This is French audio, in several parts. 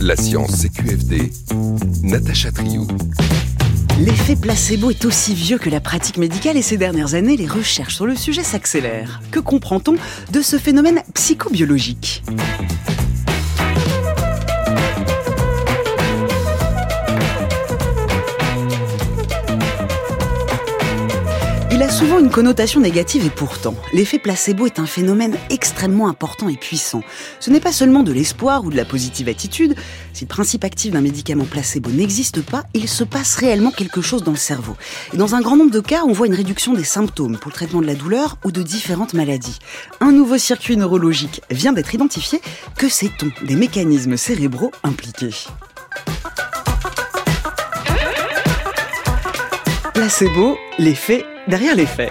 La science CQFD, Natacha Triou. L'effet placebo est aussi vieux que la pratique médicale et ces dernières années, les recherches sur le sujet s'accélèrent. Que comprend-on de ce phénomène psychobiologique ? Il a souvent une connotation négative et pourtant, l'effet placebo est un phénomène extrêmement important et puissant. Ce n'est pas seulement de l'espoir ou de la positive attitude. Si le principe actif d'un médicament placebo n'existe pas, il se passe réellement quelque chose dans le cerveau. Et dans un grand nombre de cas, on voit une réduction des symptômes pour le traitement de la douleur ou de différentes maladies. Un nouveau circuit neurologique vient d'être identifié. Que sait-on des mécanismes cérébraux impliqués ? Placebo, l'effet derrière l'effet.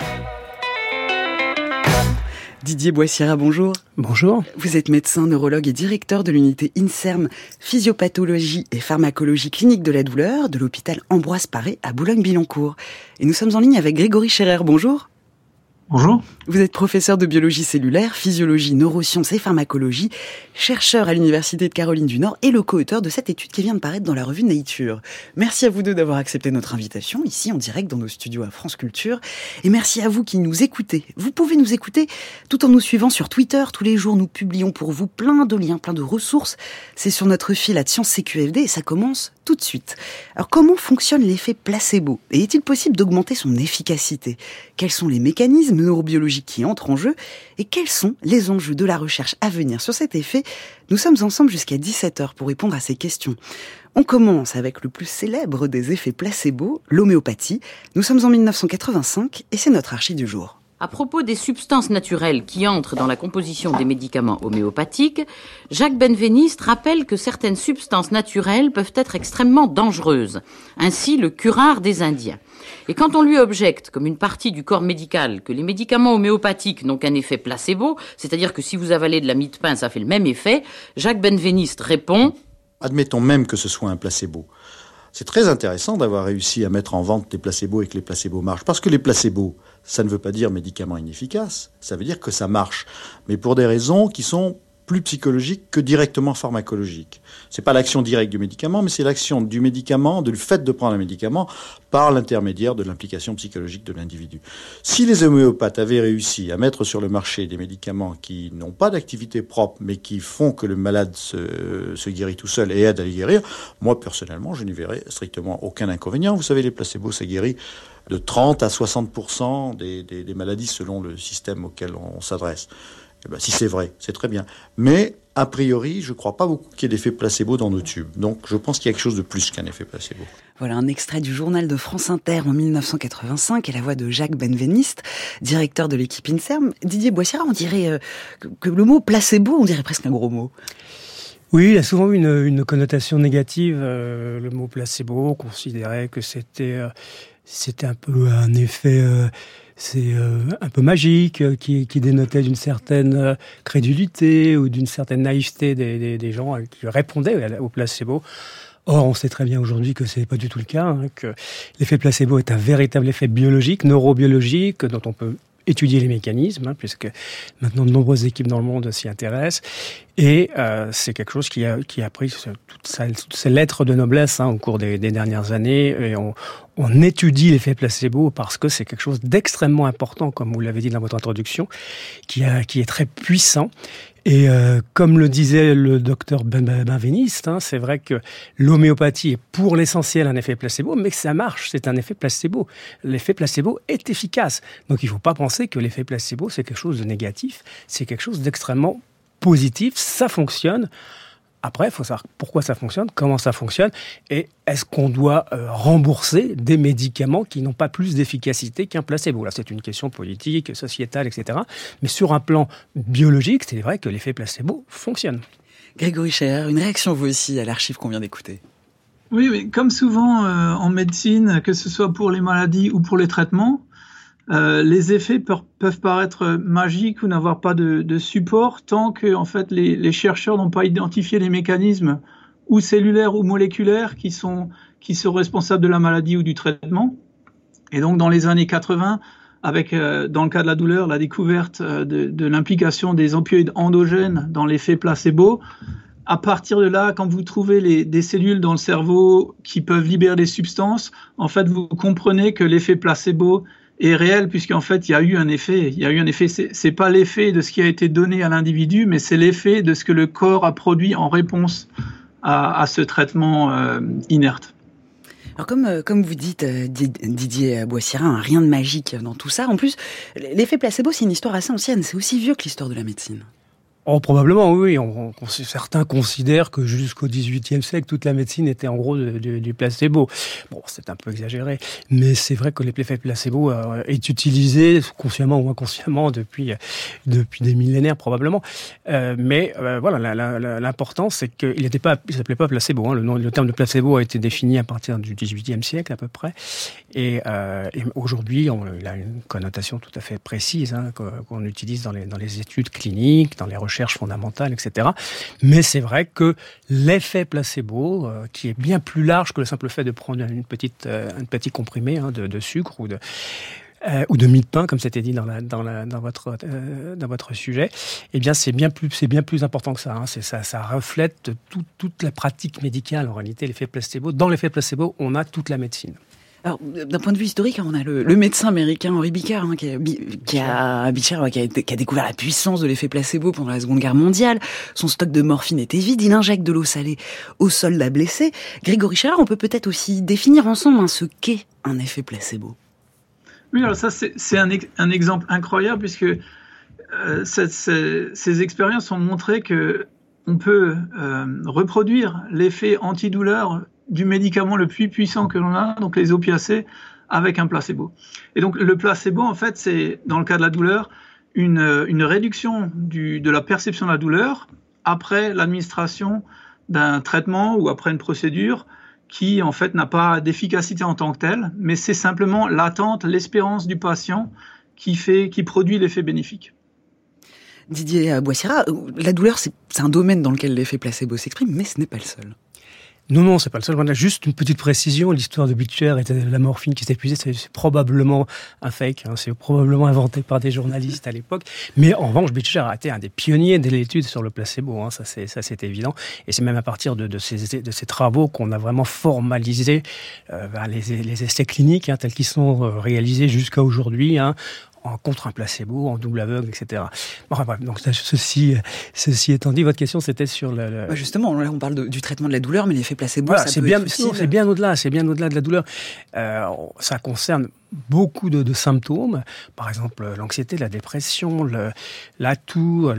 Didier Boissiera, bonjour. Bonjour. Vous êtes médecin, neurologue et directeur de l'unité INSERM Physiopathologie et Pharmacologie clinique de la douleur de l'hôpital Ambroise Paré à Boulogne-Billancourt. Et nous sommes en ligne avec Grégory Scherer, bonjour. Bonjour. Vous êtes professeur de biologie cellulaire, physiologie, neurosciences et pharmacologie, chercheur à l'Université de Caroline du Nord et le co-auteur de cette étude qui vient de paraître dans la revue Nature. Merci à vous deux d'avoir accepté notre invitation, ici en direct dans nos studios à France Culture. Et merci à vous qui nous écoutez. Vous pouvez nous écouter tout en nous suivant sur Twitter. Tous les jours, nous publions pour vous plein de liens, plein de ressources. C'est sur notre fil Science CQFD et ça commence tout de suite. Alors, comment fonctionne l'effet placebo ? Et est-il possible d'augmenter son efficacité ? Quels sont les mécanismes neurobiologiques qui entrent en jeu ? Et quels sont les enjeux de la recherche à venir sur cet effet ? Nous sommes ensemble jusqu'à 17h pour répondre à ces questions. On commence avec le plus célèbre des effets placebo, l'homéopathie. Nous sommes en 1985 et c'est notre archi du jour. À propos des substances naturelles qui entrent dans la composition des médicaments homéopathiques, Jacques Benveniste rappelle que certaines substances naturelles peuvent être extrêmement dangereuses. Ainsi, le curare des Indiens. Et quand on lui objecte, comme une partie du corps médical, que les médicaments homéopathiques n'ont qu'un effet placebo, c'est-à-dire que si vous avalez de la mie de pain, ça fait le même effet, Jacques Benveniste répond « Admettons même que ce soit un placebo. C'est très intéressant d'avoir réussi à mettre en vente des placebos et que les placebos marchent. Parce que les placebos, ça ne veut pas dire médicaments inefficaces, ça veut dire que ça marche. Mais pour des raisons qui sont plus psychologiques que directement pharmacologiques. C'est pas l'action directe du médicament, mais c'est l'action du médicament, du fait de prendre un médicament par l'intermédiaire de l'implication psychologique de l'individu. Si les homéopathes avaient réussi à mettre sur le marché des médicaments qui n'ont pas d'activité propre, mais qui font que le malade se guérit tout seul et aide à les guérir, moi, personnellement, je n'y verrais strictement aucun inconvénient. Vous savez, les placebos, ça guérit de 30 à 60% des maladies selon le système auquel on s'adresse. Eh ben, si c'est vrai, c'est très bien. Mais, a priori, je ne crois pas beaucoup qu'il y ait d'effet placebo dans nos tubes. Donc, je pense qu'il y a quelque chose de plus qu'un effet placebo. Voilà un extrait du journal de France Inter en 1985 et la voix de Jacques Benveniste, directeur de l'équipe INSERM. Didier Boissiera, on dirait que le mot placebo, on dirait presque un gros mot. Oui, il a souvent eu une connotation négative. Le mot placebo, on considérait que c'était un peu un effet... un peu magique, qui dénotait d'une certaine crédulité ou d'une certaine naïveté des gens qui répondaient au placebo. Or, on sait très bien aujourd'hui que c'est pas du tout le cas, que l'effet placebo est un véritable effet biologique, neurobiologique, dont on peut étudier les mécanismes, puisque maintenant de nombreuses équipes dans le monde s'y intéressent. Et c'est quelque chose qui a pris toutes ses lettres de noblesse au cours des dernières années. Et on étudie l'effet placebo parce que c'est quelque chose d'extrêmement important, comme vous l'avez dit dans votre introduction, qui est très puissant. Et comme le disait le docteur Benveniste, c'est vrai que l'homéopathie est pour l'essentiel un effet placebo, mais que ça marche, c'est un effet placebo. L'effet placebo est efficace. Donc il ne faut pas penser que l'effet placebo, c'est quelque chose de négatif, c'est quelque chose d'extrêmement positif, ça fonctionne. Après, il faut savoir pourquoi ça fonctionne, comment ça fonctionne, et est-ce qu'on doit rembourser des médicaments qui n'ont pas plus d'efficacité qu'un placebo. Là, c'est une question politique, sociétale, etc. Mais sur un plan biologique, c'est vrai que l'effet placebo fonctionne. Grégory Scherer, une réaction vous aussi à l'archive qu'on vient d'écouter. Oui, comme souvent en médecine, que ce soit pour les maladies ou pour les traitements, les effets peuvent paraître magiques ou n'avoir pas de support tant que en fait, les chercheurs n'ont pas identifié les mécanismes ou cellulaires ou moléculaires qui sont responsables de la maladie ou du traitement. Et donc dans les années 80, avec dans le cas de la douleur, la découverte de l'implication des opioïdes endogènes dans l'effet placebo, à partir de là, quand vous trouvez des cellules dans le cerveau qui peuvent libérer des substances, en fait, vous comprenez que l'effet placebo est réel, puisqu'en fait, il y a eu un effet. C'est pas l'effet de ce qui a été donné à l'individu, mais c'est l'effet de ce que le corps a produit en réponse à ce traitement inerte. Alors comme vous dites, Didier Boissira, rien de magique dans tout ça. En plus, l'effet placebo, c'est une histoire assez ancienne. C'est aussi vieux que l'histoire de la médecine. Oh, probablement, oui. Certains considèrent que jusqu'au XVIIIe siècle, toute la médecine était en gros du placebo. Bon, c'est un peu exagéré, mais c'est vrai que l'effet placebo est utilisé, consciemment ou inconsciemment, depuis des millénaires probablement. Mais voilà, l'important, c'est qu'il s'appelait pas placebo. Hein. Le terme de placebo a été défini à partir du XVIIIe siècle à peu près, et aujourd'hui, il a une connotation tout à fait précise qu'on utilise dans les études cliniques, dans les recherches fondamentale, etc. Mais c'est vrai que l'effet placebo, qui est bien plus large que le simple fait de prendre un petit comprimé de sucre ou de mie de pain, comme c'était dit dans votre sujet, eh bien c'est bien plus important que ça. Hein. Ça reflète toute la pratique médicale en réalité, l'effet placebo. Dans l'effet placebo, on a toute la médecine. Alors, d'un point de vue historique, on a le médecin américain Henry Beecher, qui a découvert la puissance de l'effet placebo pendant la Seconde Guerre mondiale. Son stock de morphine était vide, il injecte de l'eau salée aux soldats blessés. Grégory Schreur, on peut peut-être aussi définir ensemble ce qu'est un effet placebo. Oui, alors ça, c'est un exemple incroyable, puisque ces expériences ont montré qu'on peut reproduire l'effet antidouleur du médicament le plus puissant que l'on a, donc les opiacés, avec un placebo. Et donc le placebo, en fait, c'est, dans le cas de la douleur, une réduction de la perception de la douleur après l'administration d'un traitement ou après une procédure qui, en fait, n'a pas d'efficacité en tant que telle, mais c'est simplement l'attente, l'espérance du patient qui produit l'effet bénéfique. Didier Boissira, la douleur, c'est un domaine dans lequel l'effet placebo s'exprime, mais ce n'est pas le seul. Non, c'est pas le seul. On a juste une petite précision. L'histoire de Beecher et de la morphine qui s'est épuisée, c'est probablement un fake. Hein. C'est probablement inventé par des journalistes à l'époque. Mais en revanche, Beecher a été un des pionniers de l'étude sur le placebo. Hein. Ça, c'est évident. Et c'est même à partir de ces travaux qu'on a vraiment formalisé les essais cliniques tels qu'ils sont réalisés jusqu'à aujourd'hui. Contre un placebo, en double aveugle, etc. Bon, bref, donc ceci étant dit, votre question c'était sur le... Justement, là on parle du traitement de la douleur, mais l'effet placebo, voilà, c'est bien au-delà de la douleur. Ça concerne beaucoup de symptômes, par exemple l'anxiété, la dépression, la toux,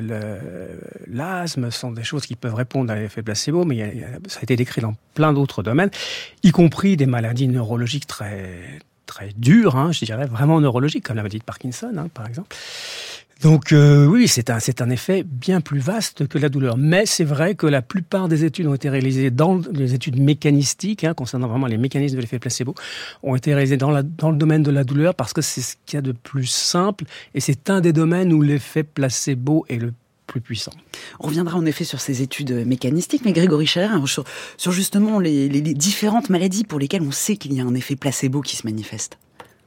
l'asthme sont des choses qui peuvent répondre à l'effet placebo, mais ça a été décrit dans plein d'autres domaines, y compris des maladies neurologiques très dur, je dirais, vraiment neurologique, comme la maladie de Parkinson, par exemple. Donc oui, c'est un effet bien plus vaste que la douleur. Mais c'est vrai que la plupart des études ont été réalisées dans les études mécanistiques, concernant vraiment les mécanismes de l'effet placebo, ont été réalisées dans le domaine de la douleur parce que c'est ce qu'il y a de plus simple et c'est un des domaines où l'effet placebo est le plus puissant. On reviendra en effet sur ces études mécanistiques, mais Grégory Schreur, sur justement les différentes maladies pour lesquelles on sait qu'il y a un effet placebo qui se manifeste.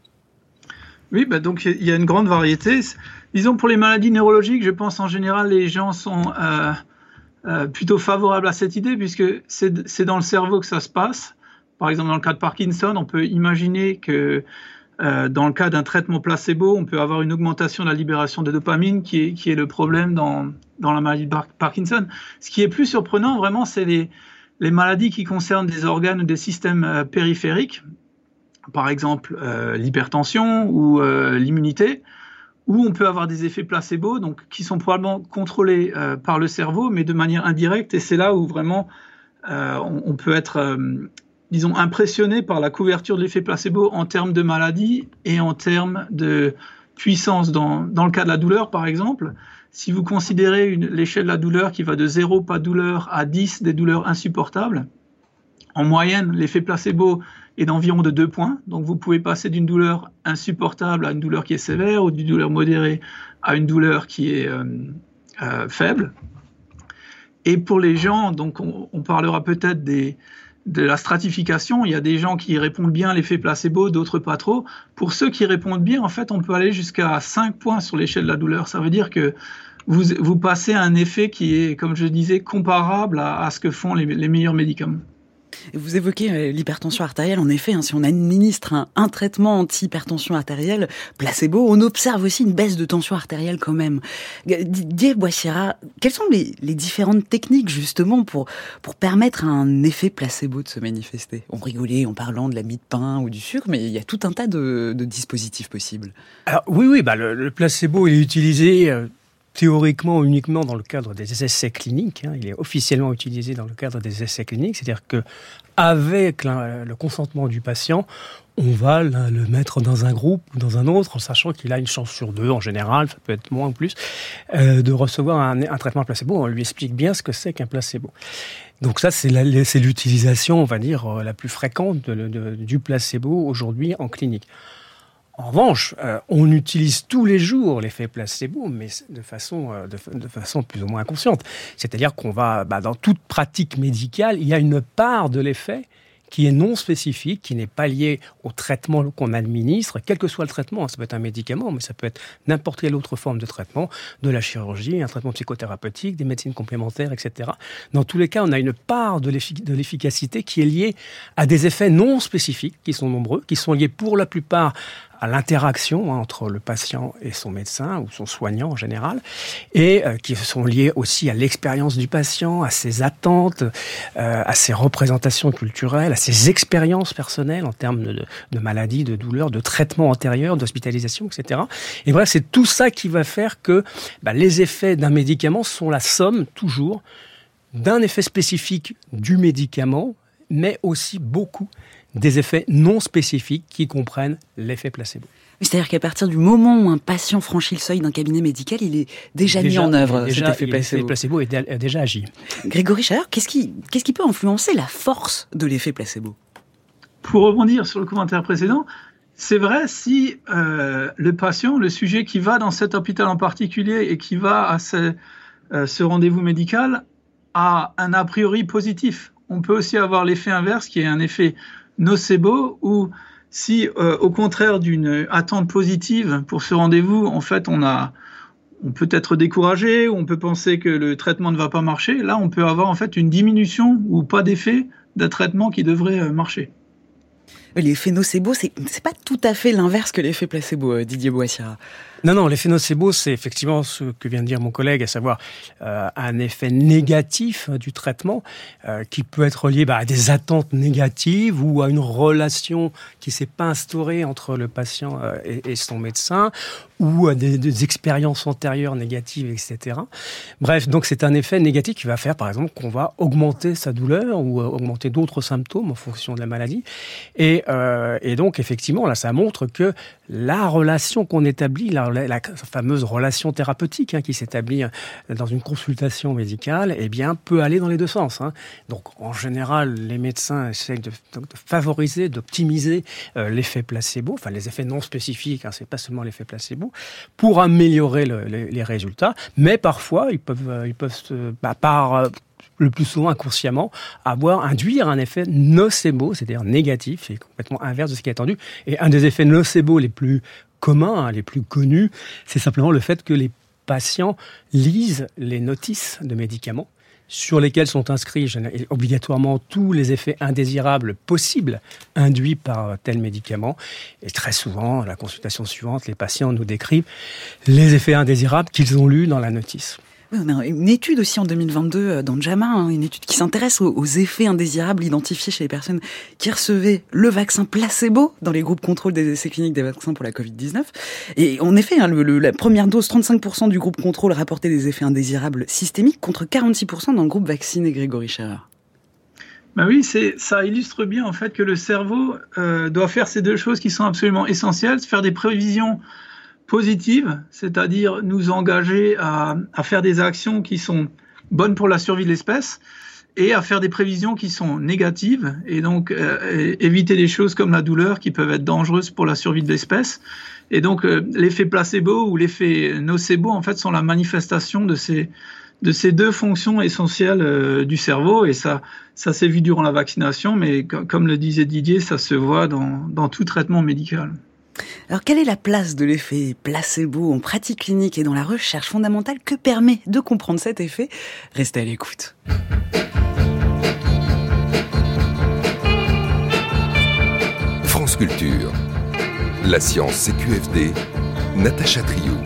Oui, donc il y a une grande variété. Disons, pour les maladies neurologiques, je pense en général les gens sont plutôt favorables à cette idée, puisque c'est dans le cerveau que ça se passe. Par exemple, dans le cas de Parkinson, on peut imaginer que dans le cas d'un traitement placebo, on peut avoir une augmentation de la libération de dopamine qui est le problème dans la maladie de Parkinson. Ce qui est plus surprenant, vraiment, c'est les maladies qui concernent des organes ou des systèmes périphériques, par exemple l'hypertension ou l'immunité, où on peut avoir des effets placebo, donc qui sont probablement contrôlés par le cerveau, mais de manière indirecte, et c'est là où vraiment on peut être... disons, impressionné par la couverture de l'effet placebo en termes de maladie et en termes de puissance. Dans le cas de la douleur, par exemple, si vous considérez l'échelle de la douleur qui va de 0, pas de douleur, à 10, des douleurs insupportables, en moyenne, l'effet placebo est d'environ de 2 points. Donc, vous pouvez passer d'une douleur insupportable à une douleur qui est sévère ou d'une douleur modérée à une douleur qui est faible. Et pour les gens, donc on parlera peut-être des de la stratification. Il y a des gens qui répondent bien à l'effet placebo, d'autres pas trop. Pour ceux qui répondent bien, en fait, on peut aller jusqu'à 5 points sur l'échelle de la douleur. Ça veut dire que vous passez à un effet qui est, comme je disais, comparable à ce que font les meilleurs médicaments. Vous évoquez l'hypertension artérielle. En effet, si on administre un traitement anti-hypertension artérielle, placebo, on observe aussi une baisse de tension artérielle quand même. Didier Boissira, quelles sont les différentes techniques justement pour permettre à un effet placebo de se manifester? On rigolait en parlant de la mie de pain ou du sucre, mais il y a tout un tas de dispositifs possibles. Alors oui, le placebo il est utilisé théoriquement uniquement dans le cadre des essais cliniques. Il est officiellement utilisé dans le cadre des essais cliniques, c'est-à-dire qu'avec le consentement du patient, on va le mettre dans un groupe ou dans un autre, en sachant qu'il a une chance sur 2, en général, ça peut être moins ou plus, de recevoir un traitement placebo. On lui explique bien ce que c'est qu'un placebo. Donc ça, c'est l'utilisation, on va dire, la plus fréquente du placebo aujourd'hui en clinique. En revanche, on utilise tous les jours l'effet placebo, mais de façon plus ou moins inconsciente. C'est-à-dire qu'on va, dans toute pratique médicale, il y a une part de l'effet qui est non spécifique, qui n'est pas lié au traitement qu'on administre, quel que soit le traitement. Ça peut être un médicament, mais ça peut être n'importe quelle autre forme de traitement, de la chirurgie, un traitement psychothérapeutique, des médecines complémentaires, etc. Dans tous les cas, on a une part de l'efficacité qui est liée à des effets non spécifiques, qui sont nombreux, qui sont liés pour la plupart à l'interaction entre le patient et son médecin ou son soignant en général, et qui sont liés aussi à l'expérience du patient, à ses attentes, à ses représentations culturelles, à ses expériences personnelles en termes de maladies, de douleurs, de traitements antérieurs, d'hospitalisation, etc. Et bref, c'est tout ça qui va faire que les effets d'un médicament sont la somme, toujours, d'un effet spécifique du médicament, mais aussi beaucoup des effets non spécifiques qui comprennent l'effet placebo. C'est-à-dire qu'à partir du moment où un patient franchit le seuil d'un cabinet médical, il est déjà mis en œuvre, cet effet placebo. L'effet placebo est déjà agi. Grégory Schaleur, qu'est-ce qui peut influencer la force de l'effet placebo? Pour rebondir sur le commentaire précédent, c'est vrai si le patient, le sujet qui va dans cet hôpital en particulier et qui va à ce rendez-vous médical, a un a priori positif. On peut aussi avoir l'effet inverse qui est un effet nocebo, où si au contraire d'une attente positive pour ce rendez-vous, en fait on peut être découragé, ou on peut penser que le traitement ne va pas marcher, là on peut avoir en fait une diminution ou pas d'effet d'un traitement qui devrait marcher. L'effet nocebo, c'est pas tout à fait l'inverse que l'effet placebo, Didier Boissira. Non, l'effet nocebo, c'est effectivement ce que vient de dire mon collègue, à savoir un effet négatif du traitement qui peut être lié à des attentes négatives ou à une relation qui s'est pas instaurée entre le patient et son médecin, ou à des expériences antérieures négatives, etc. Bref, donc c'est un effet négatif qui va faire, par exemple, qu'on va augmenter sa douleur ou augmenter d'autres symptômes en fonction de la maladie. Et donc, effectivement, là, ça montre que la relation qu'on établit, la fameuse relation thérapeutique qui s'établit dans une consultation médicale, peut aller dans les deux sens. Donc, en général, les médecins essayent de favoriser, d'optimiser l'effet placebo, enfin les effets non spécifiques, c'est pas seulement l'effet placebo, pour améliorer les résultats. Mais parfois, ils peuvent le plus souvent inconsciemment, induire un effet nocebo, c'est-à-dire négatif, c'est complètement inverse de ce qui est attendu. Et un des effets nocebo les plus communs, les plus connus, c'est simplement le fait que les patients lisent les notices de médicaments sur lesquels sont inscrits obligatoirement tous les effets indésirables possibles induits par tel médicament. Et très souvent, la consultation suivante, les patients nous décrivent les effets indésirables qu'ils ont lus dans la notice. On a une étude aussi en 2022 dans JAMA, une étude qui s'intéresse aux effets indésirables identifiés chez les personnes qui recevaient le vaccin placebo dans les groupes contrôle des essais cliniques des vaccins pour la Covid-19. Et en effet, la première dose, 35% du groupe contrôle rapportait des effets indésirables systémiques contre 46% dans le groupe vacciné, Grégory Schaleur. Oui, ça illustre bien en fait que le cerveau doit faire ces deux choses qui sont absolument essentielles, faire des prévisions positives, c'est-à-dire nous engager à faire des actions qui sont bonnes pour la survie de l'espèce, et à faire des prévisions qui sont négatives, et donc éviter des choses comme la douleur qui peuvent être dangereuses pour la survie de l'espèce. Et donc l'effet placebo ou l'effet nocebo en fait sont la manifestation de ces ces deux fonctions essentielles du cerveau. Et ça s'est vu durant la vaccination, mais comme le disait Didier, ça se voit dans tout traitement médical. Alors, quelle est la place de l'effet placebo en pratique clinique et dans la recherche fondamentale? Que permet de comprendre cet effet? Restez à l'écoute. France Culture. La science CQFD. Natacha Triou.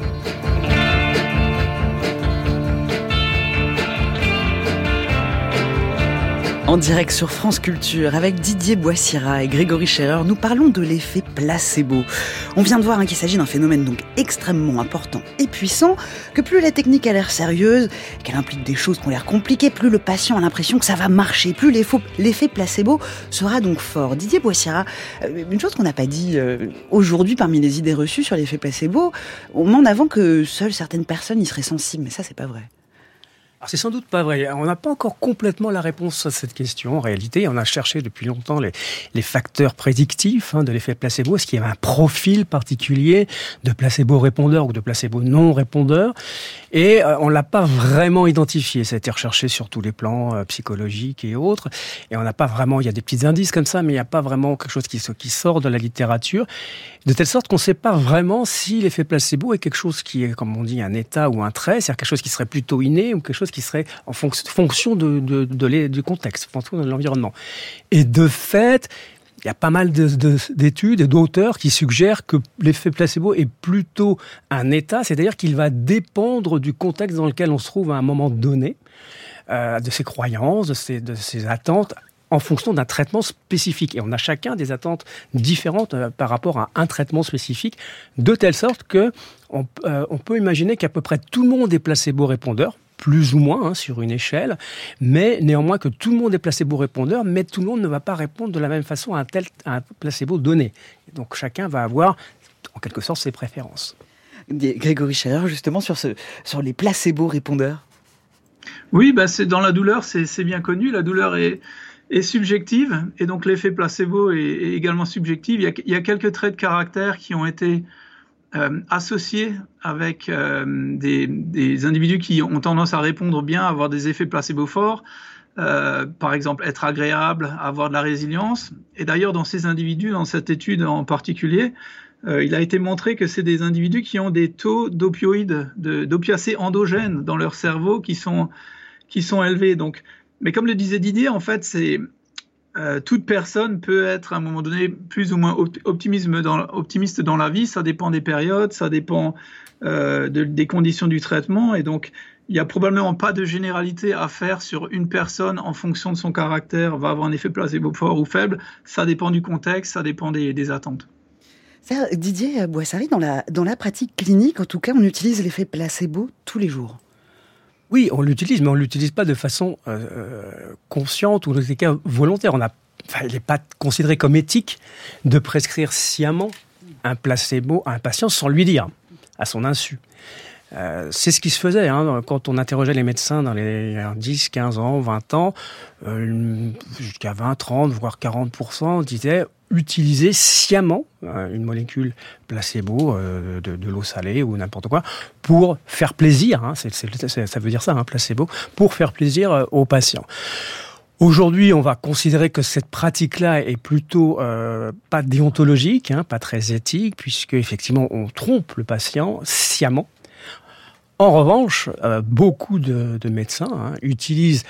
En direct sur France Culture, avec Didier Boissira et Grégory Scherer, nous parlons de l'effet placebo. On vient de voir qu'il s'agit d'un phénomène donc extrêmement important et puissant, que plus la technique a l'air sérieuse, qu'elle implique des choses qui ont l'air compliquées, plus le patient a l'impression que ça va marcher, plus l'effet placebo sera donc fort. Didier Boissira, une chose qu'on n'a pas dit aujourd'hui parmi les idées reçues sur l'effet placebo, on met en avant que seules certaines personnes y seraient sensibles, mais ça c'est pas vrai. Alors, c'est sans doute pas vrai. On n'a pas encore complètement la réponse à cette question. En réalité, on a cherché depuis longtemps les facteurs prédictifs de l'effet placebo. Est-ce qu'il y a un profil particulier de placebo répondeur ou de placebo non répondeur? Et on l'a pas vraiment identifié. Ça a été recherché sur tous les plans psychologiques et autres. Et on n'a pas vraiment, il y a des petits indices comme ça, mais il n'y a pas vraiment quelque chose qui sort de la littérature. De telle sorte qu'on ne sait pas vraiment si l'effet placebo est quelque chose qui est, comme on dit, un état ou un trait, c'est-à-dire quelque chose qui serait plutôt inné ou quelque chose qui serait en fonction du contexte, en fonction de l'environnement. Et de fait, il y a pas mal d'études et d'auteurs qui suggèrent que l'effet placebo est plutôt un état, c'est-à-dire qu'il va dépendre du contexte dans lequel on se trouve à un moment donné, de ses croyances, de ses attentes, en fonction d'un traitement spécifique. Et on a chacun des attentes différentes par rapport à un traitement spécifique, de telle sorte que on peut imaginer qu'à peu près tout le monde est placebo-répondeur, plus ou moins sur une échelle, mais néanmoins que tout le monde est placebo-répondeur, mais tout le monde ne va pas répondre de la même façon à un placebo donné. Et donc chacun va avoir, en quelque sorte, ses préférences. Grégory Scherer, justement, sur les placebo-répondeurs. Oui, c'est dans la douleur, c'est bien connu. La douleur est subjective, et donc l'effet placebo est également subjectif. Il y a quelques traits de caractère qui ont été associés avec des individus qui ont tendance à répondre bien, à avoir des effets placebo forts, par exemple être agréable, avoir de la résilience. Et d'ailleurs, dans ces individus, dans cette étude en particulier, il a été montré que c'est des individus qui ont des taux d'opioïdes, d'opiacés endogènes dans leur cerveau qui sont élevés. Donc, mais comme le disait Didier, en fait, toute personne peut être à un moment donné plus ou moins optimiste dans la vie. Ça dépend des périodes, ça dépend des conditions du traitement. Et donc, il n'y a probablement pas de généralité à faire sur une personne en fonction de son caractère, va avoir un effet placebo fort ou faible. Ça dépend du contexte, ça dépend des attentes. Didier Boissari, dans la pratique clinique, en tout cas, on utilise l'effet placebo tous les jours. Oui, on l'utilise, mais on ne l'utilise pas de façon consciente ou dans les cas volontaire. Il n'est pas considéré comme éthique de prescrire sciemment un placebo à un patient sans lui dire, à son insu. C'est ce qui se faisait quand on interrogeait les médecins dans les 10, 15 ans, 20 ans, jusqu'à 20, 30, voire 40%, on disait utiliser sciemment une molécule placebo de l'eau salée ou n'importe quoi pour faire plaisir, ça veut dire ça, placebo, pour faire plaisir aux patients. Aujourd'hui, on va considérer que cette pratique-là est plutôt pas déontologique, pas très éthique, puisque effectivement on trompe le patient sciemment. En revanche, beaucoup de médecins utilisent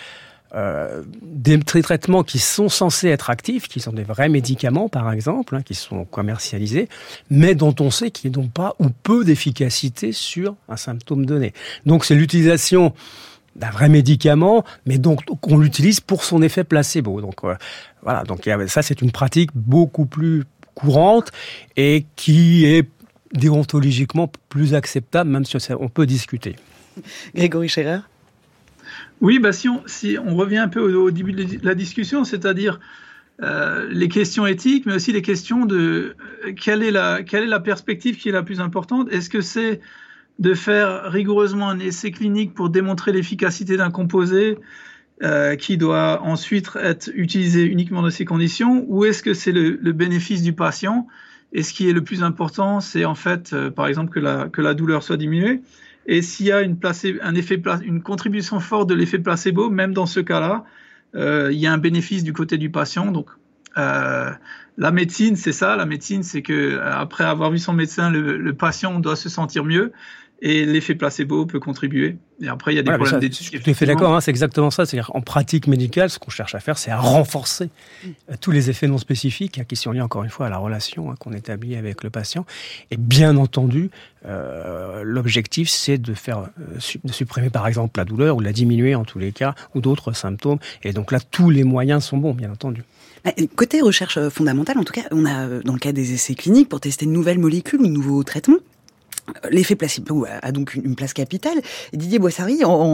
des traitements qui sont censés être actifs, qui sont des vrais médicaments par exemple, qui sont commercialisés, mais dont on sait qu'ils n'ont pas ou peu d'efficacité sur un symptôme donné. Donc c'est l'utilisation d'un vrai médicament, mais donc on l'utilise pour son effet placebo. Donc voilà, donc ça c'est une pratique beaucoup plus courante et qui est déontologiquement plus acceptable, même si on peut discuter. Grégory Scherer ? Oui, si on revient un peu au début de la discussion, c'est-à-dire les questions éthiques, mais aussi les questions de quelle est la perspective qui est la plus importante. Est-ce que c'est de faire rigoureusement un essai clinique pour démontrer l'efficacité d'un composé qui doit ensuite être utilisé uniquement dans ces conditions, ou est-ce que c'est le bénéfice du patient? Et ce qui est le plus important, c'est en fait, par exemple, que la douleur soit diminuée. Et s'il y a une contribution forte de l'effet placebo, même dans ce cas-là, il y a un bénéfice du côté du patient. Donc, la médecine, c'est ça. La médecine, c'est que après avoir vu son médecin, le patient doit se sentir mieux. Et l'effet placebo peut contribuer. Et après, il y a des problèmes d'éthique. Je suis tout à fait d'accord, c'est exactement ça. C'est-à-dire, en pratique médicale, ce qu'on cherche à faire, c'est à renforcer tous les effets non spécifiques, qui sont liés, encore une fois, à la relation qu'on établit avec le patient. Et bien entendu, l'objectif, c'est de supprimer, par exemple, la douleur, ou de la diminuer, en tous les cas, ou d'autres symptômes. Et donc là, tous les moyens sont bons, bien entendu. Côté recherche fondamentale, en tout cas, on a, dans le cas des essais cliniques, pour tester de nouvelles molécules ou de nouveaux traitements, l'effet placebo a donc une place capitale. Didier Boissira,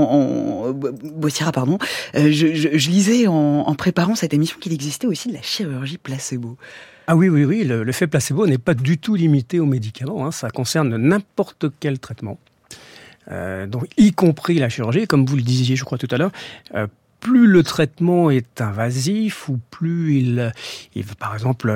je lisais en préparant cette émission qu'il existait aussi de la chirurgie placebo. Ah oui, l'effet placebo n'est pas du tout limité aux médicaments, ça concerne n'importe quel traitement, donc y compris la chirurgie, comme vous le disiez, je crois tout à l'heure. Plus le traitement est invasif, ou plus il par exemple,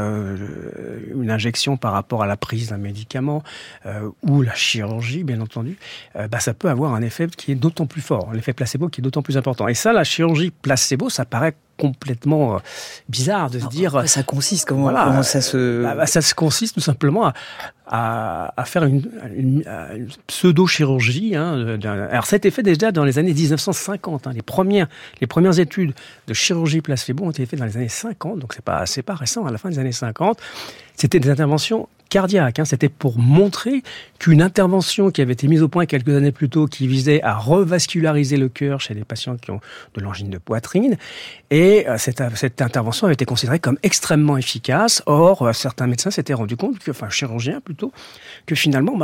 une injection par rapport à la prise d'un médicament, ou la chirurgie, bien entendu, ça peut avoir un effet qui est d'autant plus fort, l'effet placebo qui est d'autant plus important. Et ça, la chirurgie placebo, ça paraît complètement bizarre de se dire... Ça consiste, comment ça se... Ça se consiste tout simplement à faire une pseudo-chirurgie. Alors, ça a été fait déjà dans les années 1950. Les premières études de chirurgie placebo ont été faites dans les années 50, donc c'est pas récent, à la fin des années 50. C'était des interventions cardiaques. C'était pour montrer qu'une intervention qui avait été mise au point quelques années plus tôt, qui visait à revasculariser le cœur chez des patients qui ont de l'angine de poitrine, et cette intervention avait été considérée comme extrêmement efficace. Or, certains médecins s'étaient rendus compte, chirurgiens plutôt, que finalement,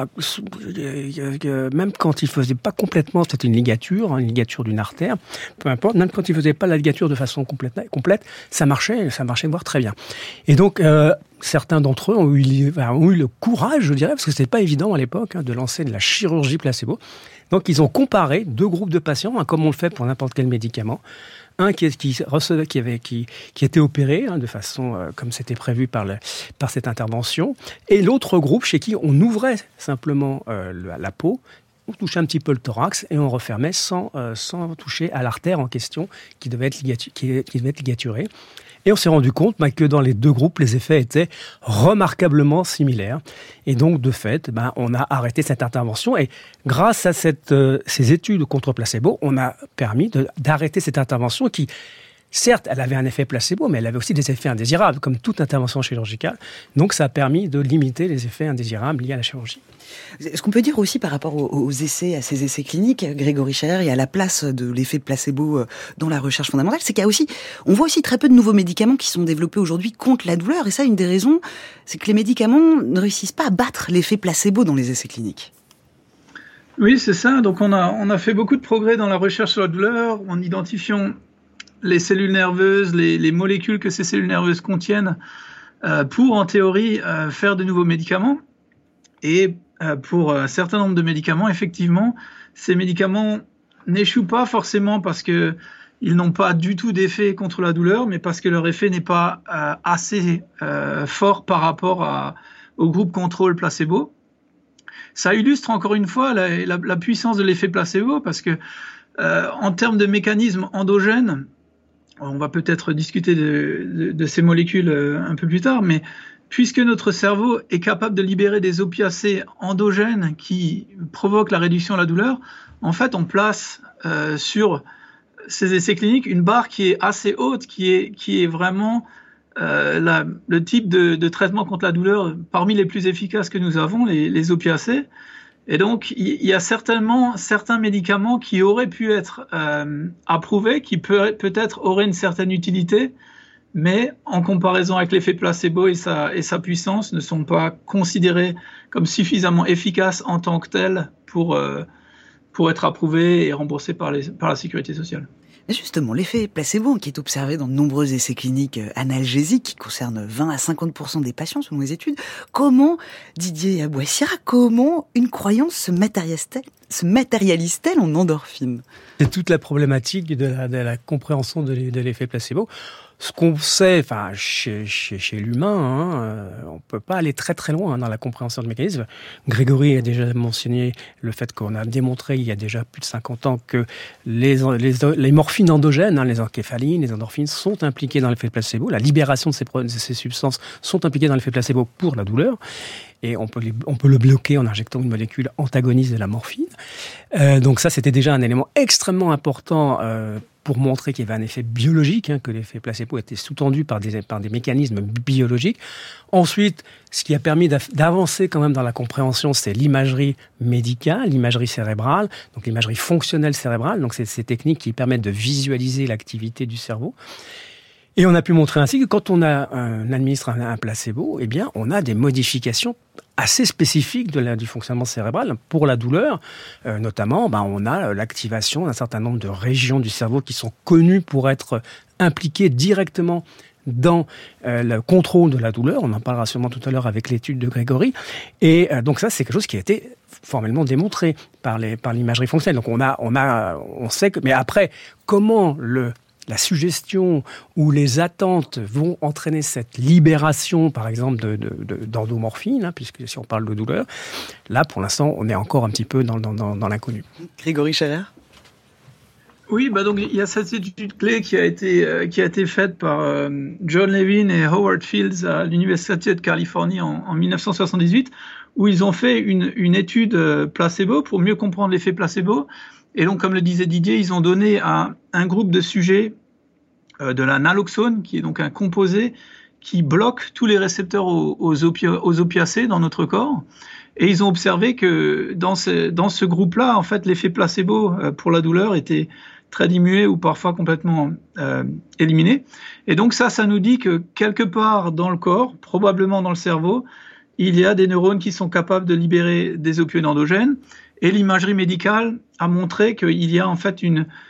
même quand ils faisaient pas complètement, c'était une ligature d'une artère, peu importe, même quand ils faisaient pas la ligature de façon complète, ça marchait voire très bien. Et donc, certains d'entre eux ont eu le courage, je dirais, parce que c'était pas évident à l'époque, de lancer de la chirurgie placebo. Donc, ils ont comparé deux groupes de patients, comme on le fait pour n'importe quel médicament. Un qui était opéré de façon comme c'était prévu par cette intervention, et l'autre groupe chez qui on ouvrait simplement la peau, on touchait un petit peu le thorax et on refermait sans toucher à l'artère en question qui devait être ligaturée. Et on s'est rendu compte que dans les deux groupes, les effets étaient remarquablement similaires. Et donc, de fait, on a arrêté cette intervention. Et grâce à ces études contre placebo, on a permis d'arrêter cette intervention qui, certes, elle avait un effet placebo, mais elle avait aussi des effets indésirables, comme toute intervention chirurgicale. Donc, ça a permis de limiter les effets indésirables liés à la chirurgie. Ce qu'on peut dire aussi par rapport aux essais, à ces essais cliniques, Grégory Scherer, et à la place de l'effet placebo dans la recherche fondamentale, c'est on voit aussi très peu de nouveaux médicaments qui sont développés aujourd'hui contre la douleur. Et ça, une des raisons, c'est que les médicaments ne réussissent pas à battre l'effet placebo dans les essais cliniques. Oui, c'est ça. Donc on a fait beaucoup de progrès dans la recherche sur la douleur, en identifiant les cellules nerveuses, les molécules que ces cellules nerveuses contiennent, pour, en théorie, faire de nouveaux médicaments. Et pour un certain nombre de médicaments, effectivement, ces médicaments n'échouent pas forcément parce qu'ils n'ont pas du tout d'effet contre la douleur, mais parce que leur effet n'est pas assez fort par rapport au groupe contrôle placebo. Ça illustre encore une fois la puissance de l'effet placebo, parce que en termes de mécanismes endogènes, on va peut-être discuter de ces molécules un peu plus tard, mais puisque notre cerveau est capable de libérer des opiacés endogènes qui provoquent la réduction de la douleur, en fait, on place sur ces essais cliniques une barre qui est assez haute, qui est vraiment le type de traitement contre la douleur parmi les plus efficaces que nous avons, les opiacés. Et donc, il y a certainement certains médicaments qui auraient pu être approuvés, qui peut-être auraient une certaine utilité, mais en comparaison avec l'effet placebo et sa puissance, ne sont pas considérés comme suffisamment efficaces en tant que tels pour être approuvés et remboursés par la sécurité sociale. Mais justement, l'effet placebo, qui est observé dans de nombreux essais cliniques analgésiques, qui concernent 20 à 50% des patients selon les études, Didier Boissira, comment une croyance se matérialise-t-elle en endorphines ? C'est toute la problématique de la compréhension de l'effet placebo. ce qu'on sait, chez l'humain, on peut pas aller très très loin dans la compréhension du mécanisme. Grégory a déjà mentionné le fait qu'on a démontré il y a déjà plus de 50 ans que les morphines endogènes, les encéphalines, les endorphines sont impliquées dans l'effet placebo. La libération de ces substances sont impliquées dans l'effet placebo pour la douleur. Et on peut le bloquer en injectant une molécule antagoniste de la morphine. Donc ça, c'était déjà un élément extrêmement important pour montrer qu'il y avait un effet biologique, que l'effet placebo était sous-tendu par des mécanismes biologiques. Ensuite, ce qui a permis d'avancer quand même dans la compréhension, c'est l'imagerie médicale, l'imagerie cérébrale, donc l'imagerie fonctionnelle cérébrale. Donc c'est ces techniques qui permettent de visualiser l'activité du cerveau. Et on a pu montrer ainsi que quand on administre un placebo, eh bien, on a des modifications assez spécifiques du fonctionnement cérébral pour la douleur. Notamment, on a l'activation d'un certain nombre de régions du cerveau qui sont connues pour être impliquées directement dans le contrôle de la douleur. On en parlera sûrement tout à l'heure avec l'étude de Grégory. Et donc ça, c'est quelque chose qui a été formellement démontré par l'imagerie fonctionnelle. Donc on sait que, mais après, comment la suggestion ou les attentes vont entraîner cette libération, par exemple, d'endomorphine, puisque si on parle de douleur, là, pour l'instant, on est encore un petit peu dans l'inconnu. Grégory Scherer ? Oui, donc il y a cette étude clé qui a été faite par John Levin et Howard Fields à l'Université de Californie en 1978, où ils ont fait une étude placebo pour mieux comprendre l'effet placebo. Et donc, comme le disait Didier, ils ont donné à un groupe de sujets de la naloxone, qui est donc un composé qui bloque tous les récepteurs aux opiacés dans notre corps. Et ils ont observé que dans ce groupe-là, en fait, l'effet placebo pour la douleur était très diminué ou parfois complètement éliminé. Et donc ça nous dit que quelque part dans le corps, probablement dans le cerveau, il y a des neurones qui sont capables de libérer des opioïdes endogènes. Et l'imagerie médicale a montré qu'il y a en fait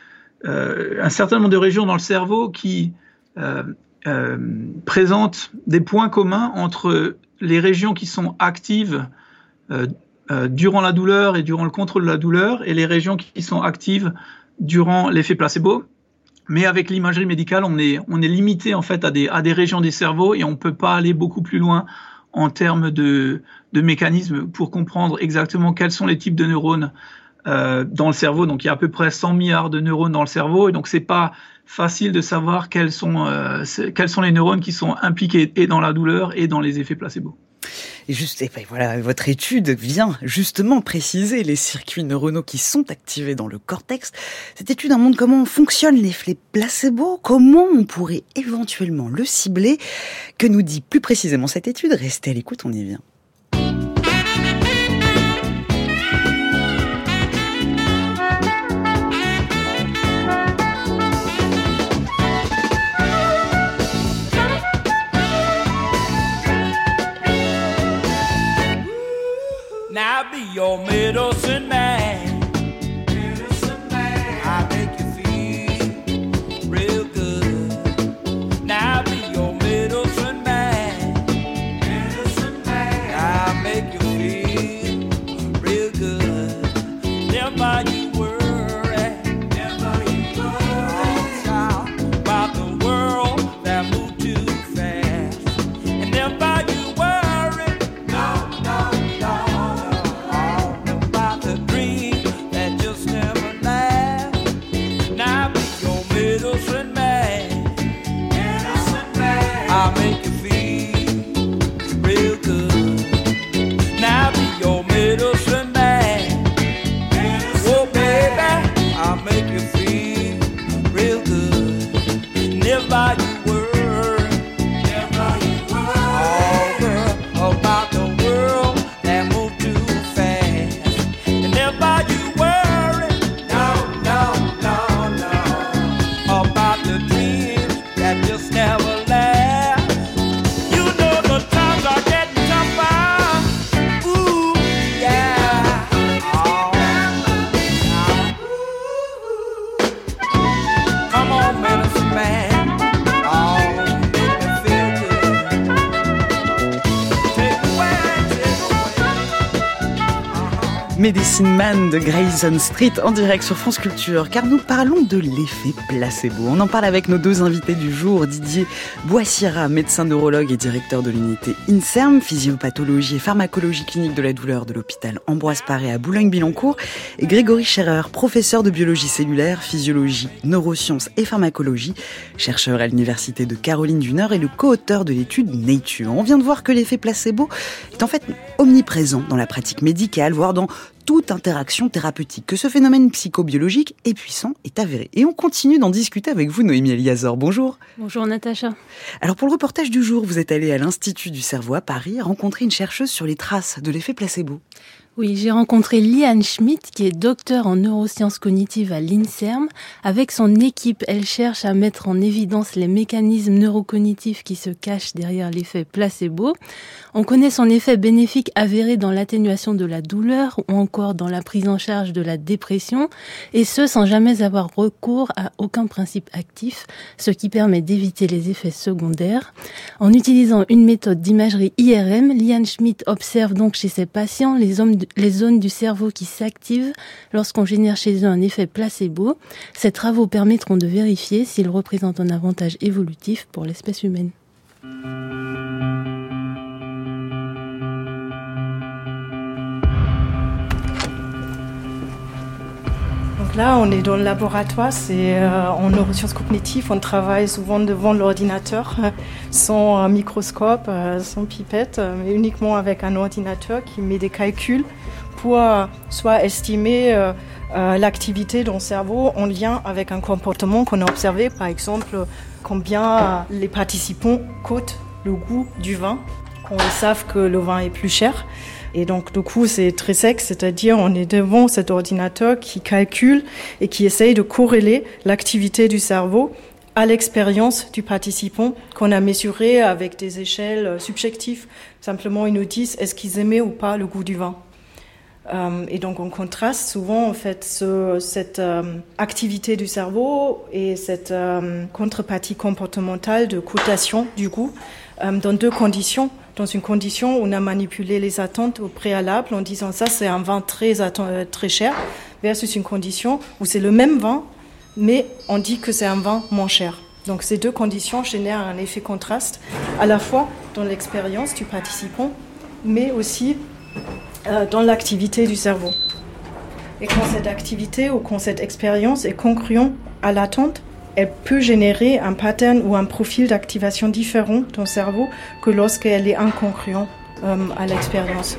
un certain nombre de régions dans le cerveau qui présentent des points communs entre les régions qui sont actives durant la douleur et durant le contrôle de la douleur et les régions qui sont actives durant l'effet placebo. Mais avec l'imagerie médicale, on est limité en fait à des régions des cerveaux et on ne peut pas aller beaucoup plus loin en termes de mécanismes pour comprendre exactement quels sont les types de neurones dans le cerveau. Donc il y a à peu près 100 milliards de neurones dans le cerveau et donc c'est pas facile de savoir quels sont les neurones qui sont impliqués et dans la douleur et dans les effets placebo. Et voilà, votre étude vient justement préciser les circuits neuronaux qui sont activés dans le cortex. Cette étude montre comment fonctionne l'effet placebo, comment on pourrait éventuellement le cibler. Que nous dit plus précisément cette étude ? Restez à l'écoute, on y vient. Now be your medicine man. Medicine man. I make you feel real good. Now be your medicine man. Medicine man. I make you feel real good. Never you worry. Never you worry. About the world that moves too fast. And never you worry. No, no, no. I make you feel real good. Now be your medicine man. Oh, baby. Medicine Man de Grayson Street en direct sur France Culture, car nous parlons de l'effet placebo. On en parle avec nos deux invités du jour, Didier Boissiera, médecin neurologue et directeur de l'unité INSERM, physiopathologie et pharmacologie clinique de la douleur de l'hôpital Ambroise Paré à Boulogne-Billancourt, et Grégory Scherer, professeur de biologie cellulaire, physiologie, neurosciences et pharmacologie, chercheur à l'université de Caroline du Nord et le co-auteur de l'étude Nature. On vient de voir que l'effet placebo est en fait omniprésent dans la pratique médicale, voire dans toute interaction thérapeutique, que ce phénomène psychobiologique est puissant, est avéré. Et on continue d'en discuter avec vous, Noémie Eliazor. Bonjour. Bonjour Natacha. Alors pour le reportage du jour, vous êtes allée à l'Institut du cerveau à Paris rencontrer une chercheuse sur les traces de l'effet placebo. Oui, j'ai rencontré Liane Schmidt, qui est docteure en neurosciences cognitives à l'INSERM. Avec son équipe, elle cherche à mettre en évidence les mécanismes neurocognitifs qui se cachent derrière l'effet placebo. On connaît son effet bénéfique avéré dans l'atténuation de la douleur ou encore dans la prise en charge de la dépression, et ce sans jamais avoir recours à aucun principe actif, ce qui permet d'éviter les effets secondaires. En utilisant une méthode d'imagerie IRM, Liane Schmidt observe donc chez ses patients les zones du cerveau qui s'activent lorsqu'on génère chez eux un effet placebo. Ces travaux permettront de vérifier s'ils représentent un avantage évolutif pour l'espèce humaine. Donc là, on est dans le laboratoire, c'est en neurosciences cognitives, on travaille souvent devant l'ordinateur, sans microscope, sans pipette, mais uniquement avec un ordinateur qui met des calculs pour soit estimer l'activité dans le cerveau en lien avec un comportement qu'on a observé, par exemple combien les participants cotent le goût du vin, quand ils savent que le vin est plus cher. Et donc, du coup, c'est très sec, c'est-à-dire on est devant cet ordinateur qui calcule et qui essaye de corréler l'activité du cerveau à l'expérience du participant qu'on a mesuré avec des échelles subjectives. Simplement, ils nous disent est-ce qu'ils aimaient ou pas le goût du vin. Et donc, on contraste souvent en fait cette activité du cerveau et cette contrepartie comportementale de cotation du goût dans deux conditions. Dans une condition où on a manipulé les attentes au préalable en disant ça c'est un vin très cher, versus une condition où c'est le même vin, mais on dit que c'est un vin moins cher. Donc ces deux conditions génèrent un effet contraste, à la fois dans l'expérience du participant, mais aussi dans l'activité du cerveau. Et quand cette activité ou quand cette expérience est congruente à l'attente, elle peut générer un pattern ou un profil d'activation différent dans le cerveau que lorsqu'elle est incongruente à l'expérience.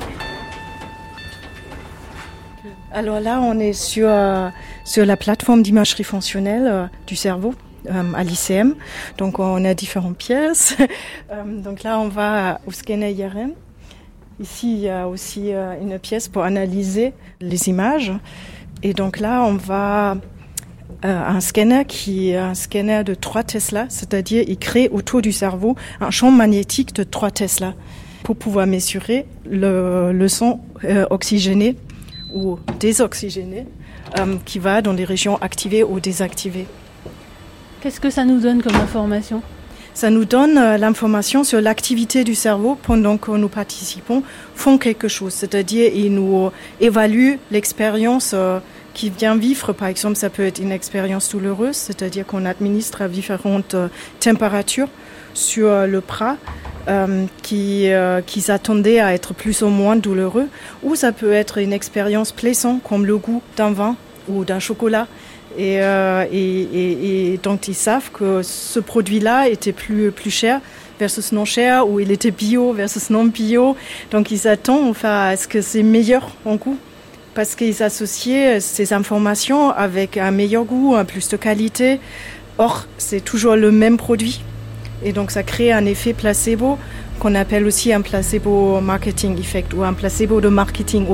Alors là, on est sur la plateforme d'imagerie fonctionnelle du cerveau à l'ICM. Donc on a différentes pièces. Donc là, on va au scanner IRM. Ici, il y a aussi une pièce pour analyser les images. Et donc là, on va un scanner qui est un scanner de 3 Tesla, c'est-à-dire il crée autour du cerveau un champ magnétique de 3 Tesla pour pouvoir mesurer le son oxygéné ou désoxygéné qui va dans les régions activées ou désactivées. Qu'est-ce que ça nous donne comme information ? Ça nous donne l'information sur l'activité du cerveau pendant que nos participants font quelque chose, c'est-à-dire ils nous évaluent l'expérience qui vient vivre. Par exemple, ça peut être une expérience douloureuse, c'est-à-dire qu'on administre à différentes températures sur le bras qui s'attendaient à être plus ou moins douloureux, ou ça peut être une expérience plaisante comme le goût d'un vin ou d'un chocolat. Et donc ils savent que ce produit-là était plus cher versus non cher, ou il était bio versus non bio. Donc ils attendent enfin à ce que c'est meilleur en goût, parce qu'ils associent ces informations avec un meilleur goût, un plus de qualité. Or, c'est toujours le même produit. Et donc ça crée un effet placebo qu'on appelle aussi un placebo marketing effect ou un placebo de marketing.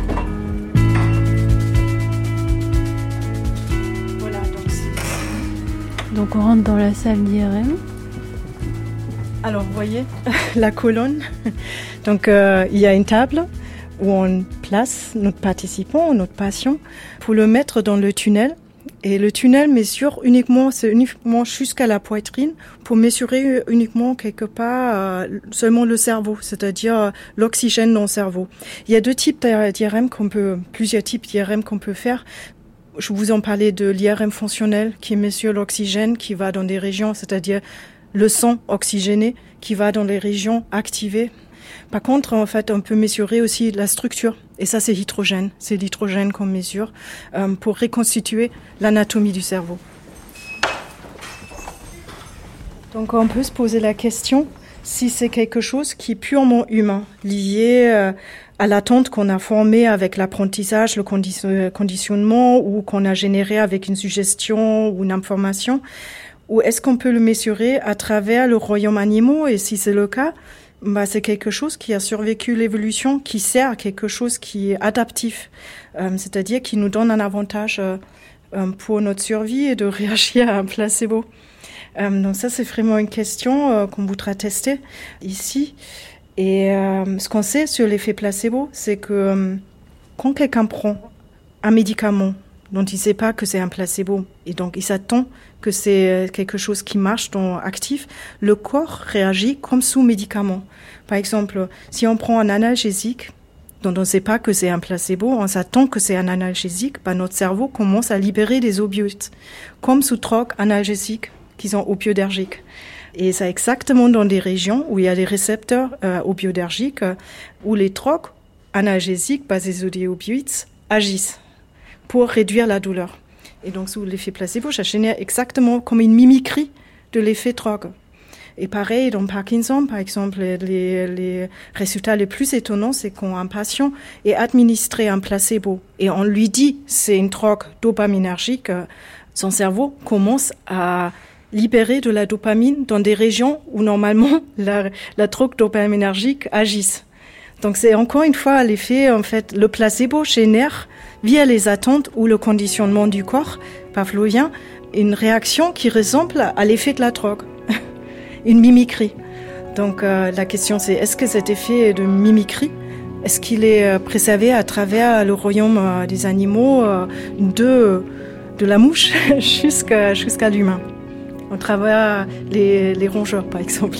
Donc on rentre dans la salle d'IRM. Alors vous voyez la colonne. Donc il y a une table où on place notre participant, notre patient, pour le mettre dans le tunnel Et le tunnel mesure uniquement jusqu'à la poitrine pour mesurer uniquement quelque part seulement le cerveau, c'est-à-dire l'oxygène dans le cerveau. Il y a plusieurs types d'IRM qu'on peut faire. Je vous en parlais de l'IRM fonctionnel qui mesure l'oxygène qui va dans des régions, c'est-à-dire le sang oxygéné qui va dans les régions activées. Par contre, en fait, on peut mesurer aussi la structure. Et ça, c'est l'hydrogène. C'est l'hydrogène qu'on mesure pour reconstituer l'anatomie du cerveau. Donc, on peut se poser la question si c'est quelque chose qui est purement humain, lié à l'attente qu'on a formée avec l'apprentissage, le conditionnement, ou qu'on a généré avec une suggestion ou une information. Ou est-ce qu'on peut le mesurer à travers le royaume animaux? Et si c'est le cas, c'est quelque chose qui a survécu l'évolution, qui sert à quelque chose qui est adaptif, c'est-à-dire qui nous donne un avantage pour notre survie et de réagir à un placebo. Donc ça, c'est vraiment une question qu'on voudra tester ici. Et ce qu'on sait sur l'effet placebo, c'est que quand quelqu'un prend un médicament dont il ne sait pas que c'est un placebo, et donc il s'attend que c'est quelque chose qui marche, actif, le corps réagit comme sous médicament. Par exemple, si on prend un analgésique dont on ne sait pas que c'est un placebo, on s'attend que c'est un analgésique, notre cerveau commence à libérer des opioïdes, comme sous drogue analgésique qui sont opiodergiques. Et c'est exactement dans des régions où il y a des récepteurs opiodergiques, où les drogues analgésiques basées sur des opioïdes agissent pour réduire la douleur. Et donc, sous l'effet placebo, ça génère exactement comme une mimicrie de l'effet drogue. Et pareil, dans Parkinson, par exemple, les résultats les plus étonnants, c'est quand un patient est administré un placebo et on lui dit c'est une drogue dopaminergique, son cerveau commence à libérer de la dopamine dans des régions où normalement la drogue dopaminergique agisse. Donc c'est encore une fois l'effet, en fait, le placebo génère, via les attentes ou le conditionnement du corps pavlovien, une réaction qui ressemble à l'effet de la drogue, une mimicrie. Donc la question c'est, est-ce que cet effet de mimicrie, est-ce qu'il est préservé à travers le royaume des animaux, de la mouche jusqu'à l'humain, à travers les rongeurs par exemple.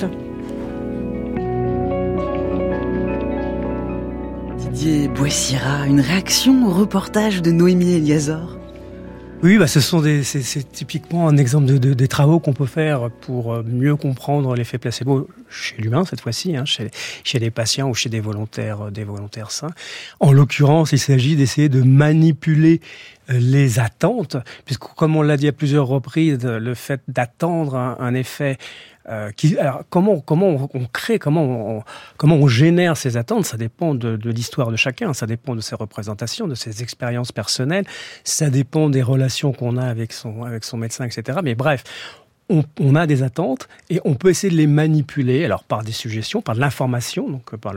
Didier Boissira, une réaction au reportage de Noémie Eliazor? Oui, c'est typiquement un exemple des travaux qu'on peut faire pour mieux comprendre l'effet placebo chez l'humain cette fois-ci, chez des patients ou chez des volontaires sains. En l'occurrence, il s'agit d'essayer de manipuler les attentes, puisque comme on l'a dit à plusieurs reprises, le fait d'attendre un effet alors comment on crée, comment on génère ces attentes, ça dépend de l'histoire de chacun, ça dépend de ses représentations, de ses expériences personnelles, ça dépend des relations qu'on a avec son médecin, etc. Mais bref, on a des attentes et on peut essayer de les manipuler, alors par des suggestions, par de l'information, donc par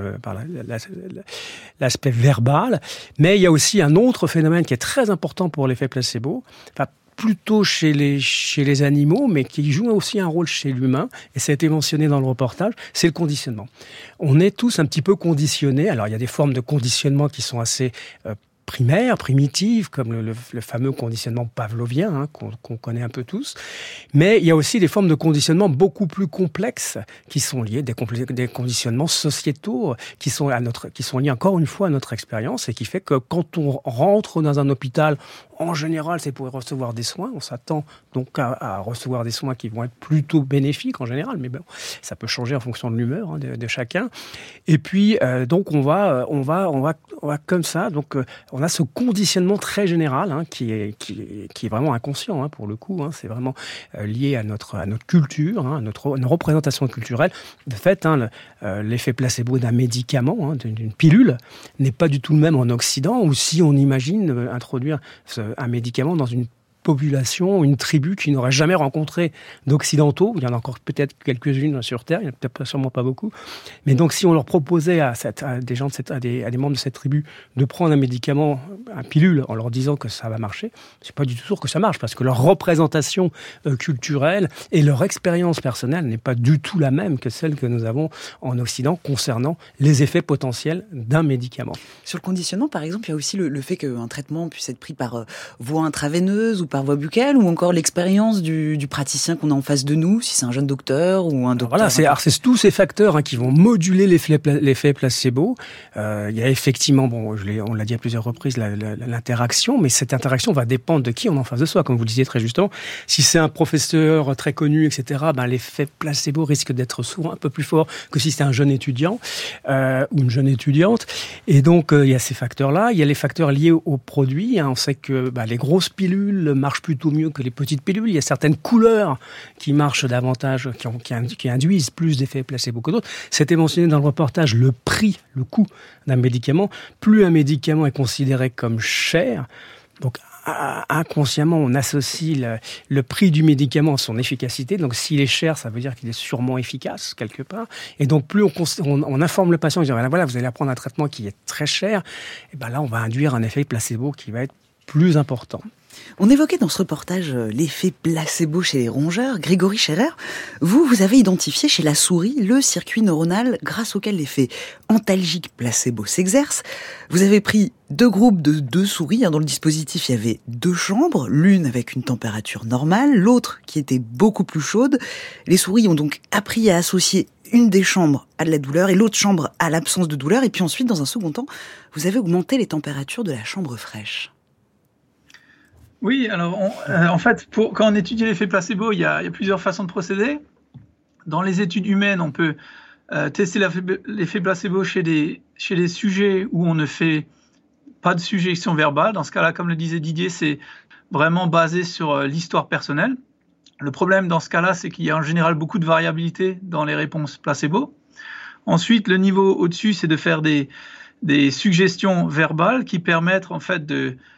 l'aspect verbal. Mais il y a aussi un autre phénomène qui est très important pour l'effet placebo, plutôt chez les animaux, mais qui joue aussi un rôle chez l'humain, et ça a été mentionné dans le reportage, c'est le conditionnement. On est tous un petit peu conditionnés. Alors, il y a des formes de conditionnement qui sont assez primaires, primitives, comme le fameux conditionnement pavlovien, qu'on connaît un peu tous. Mais il y a aussi des formes de conditionnement beaucoup plus complexes qui sont liées, des conditionnements sociétaux qui sont liés encore une fois à notre expérience et qui fait que quand on rentre dans un hôpital, en général, c'est pour recevoir des soins. On s'attend donc à recevoir des soins qui vont être plutôt bénéfiques en général, mais bon, ça peut changer en fonction de l'humeur de chacun. Et puis, donc, on va comme ça. Donc, on a ce conditionnement très général qui est vraiment inconscient pour le coup. C'est vraiment lié à notre culture, à nos représentations culturelles. De fait, l'effet placebo d'un médicament, d'une pilule, n'est pas du tout le même en Occident, ou si on imagine introduire un médicament dans une population, une tribu qui n'aurait jamais rencontré d'occidentaux. Il y en a encore peut-être quelques-unes sur Terre, il n'y en a peut-être sûrement pas beaucoup. Mais donc, si on leur proposait à des gens à des membres de cette tribu de prendre un médicament, un pilule, en leur disant que ça va marcher, c'est pas du tout sûr que ça marche, parce que leur représentation culturelle et leur expérience personnelle n'est pas du tout la même que celle que nous avons en Occident concernant les effets potentiels d'un médicament. Sur le conditionnement, par exemple, il y a aussi le fait qu'un traitement puisse être pris par voie intraveineuse ou par voie buccale, ou encore l'expérience du praticien qu'on a en face de nous, si c'est un jeune docteur ou un docteur? Voilà, c'est tous ces facteurs qui vont moduler l'effet placebo. Il y a effectivement, on l'a dit à plusieurs reprises, l'interaction, mais cette interaction va dépendre de qui on a en face de soi, comme vous le disiez très justement. Si c'est un professeur très connu, etc., l'effet placebo risque d'être souvent un peu plus fort que si c'est un jeune étudiant ou une jeune étudiante. Et donc, il y a ces facteurs-là. Il y a les facteurs liés au produit. On sait que les grosses pilules marchent plutôt mieux que les petites pilules. Il y a certaines couleurs qui marchent davantage, qui induisent plus d'effets placebo que d'autres. C'était mentionné dans le reportage le prix, le coût d'un médicament. Plus un médicament est considéré comme cher, donc inconsciemment, on associe le prix du médicament à son efficacité. Donc, s'il est cher, ça veut dire qu'il est sûrement efficace, quelque part. Et donc, plus on informe le patient, en disant, voilà, vous allez prendre un traitement qui est très cher, et là, on va induire un effet placebo qui va être plus important. On évoquait dans ce reportage l'effet placebo chez les rongeurs. Grégory Scherer, vous avez identifié chez la souris le circuit neuronal grâce auquel l'effet antalgique placebo s'exerce. Vous avez pris 2 groupes de 2 souris. Dans le dispositif, il y avait 2 chambres, l'une avec une température normale, l'autre qui était beaucoup plus chaude. Les souris ont donc appris à associer une des chambres à de la douleur et l'autre chambre à l'absence de douleur. Et puis ensuite, dans un second temps, vous avez augmenté les températures de la chambre fraîche. Oui, alors en fait, quand on étudie l'effet placebo, il y a plusieurs façons de procéder. Dans les études humaines, on peut tester l'effet placebo chez des sujets où on ne fait pas de suggestion verbale. Dans ce cas-là, comme le disait Didier, c'est vraiment basé sur l'histoire personnelle. Le problème dans ce cas-là, c'est qu'il y a en général beaucoup de variabilité dans les réponses placebo. Ensuite, le niveau au-dessus, c'est de faire des suggestions verbales qui permettent en fait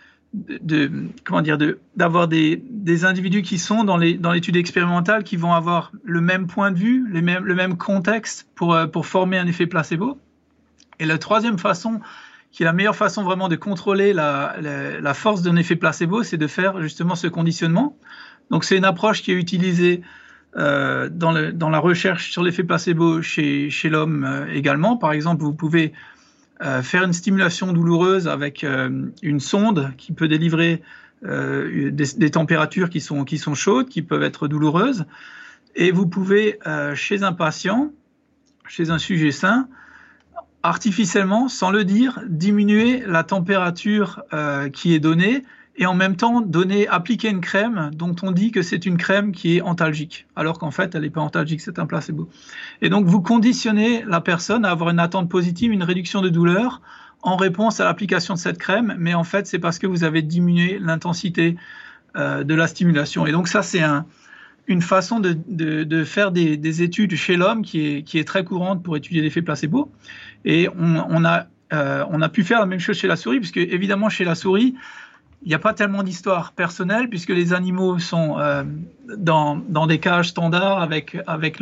d'avoir des individus qui sont dans l'étude expérimentale qui vont avoir le même point de vue, le même contexte pour former un effet placebo. Et la troisième façon, qui est la meilleure façon vraiment de contrôler la force d'un effet placebo, c'est de faire justement ce conditionnement. Donc c'est une approche qui est utilisée dans la recherche sur l'effet placebo chez l'homme également. Par exemple, vous pouvez faire une stimulation douloureuse avec une sonde qui peut délivrer des températures qui sont chaudes, qui peuvent être douloureuses. Et vous pouvez, chez un patient, chez un sujet sain, artificiellement, sans le dire, diminuer la température qui est donnée et en même temps appliquer une crème dont on dit que c'est une crème qui est antalgique, alors qu'en fait, elle n'est pas antalgique, c'est un placebo. Et donc, vous conditionnez la personne à avoir une attente positive, une réduction de douleur en réponse à l'application de cette crème, mais en fait, c'est parce que vous avez diminué l'intensité de la stimulation. Et donc, ça, c'est une façon de faire des études chez l'homme qui est très courante pour étudier l'effet placebo. Et on a pu faire la même chose chez la souris, puisque évidemment, chez la souris, il n'y a pas tellement d'histoire personnelle puisque les animaux sont dans des cages standards avec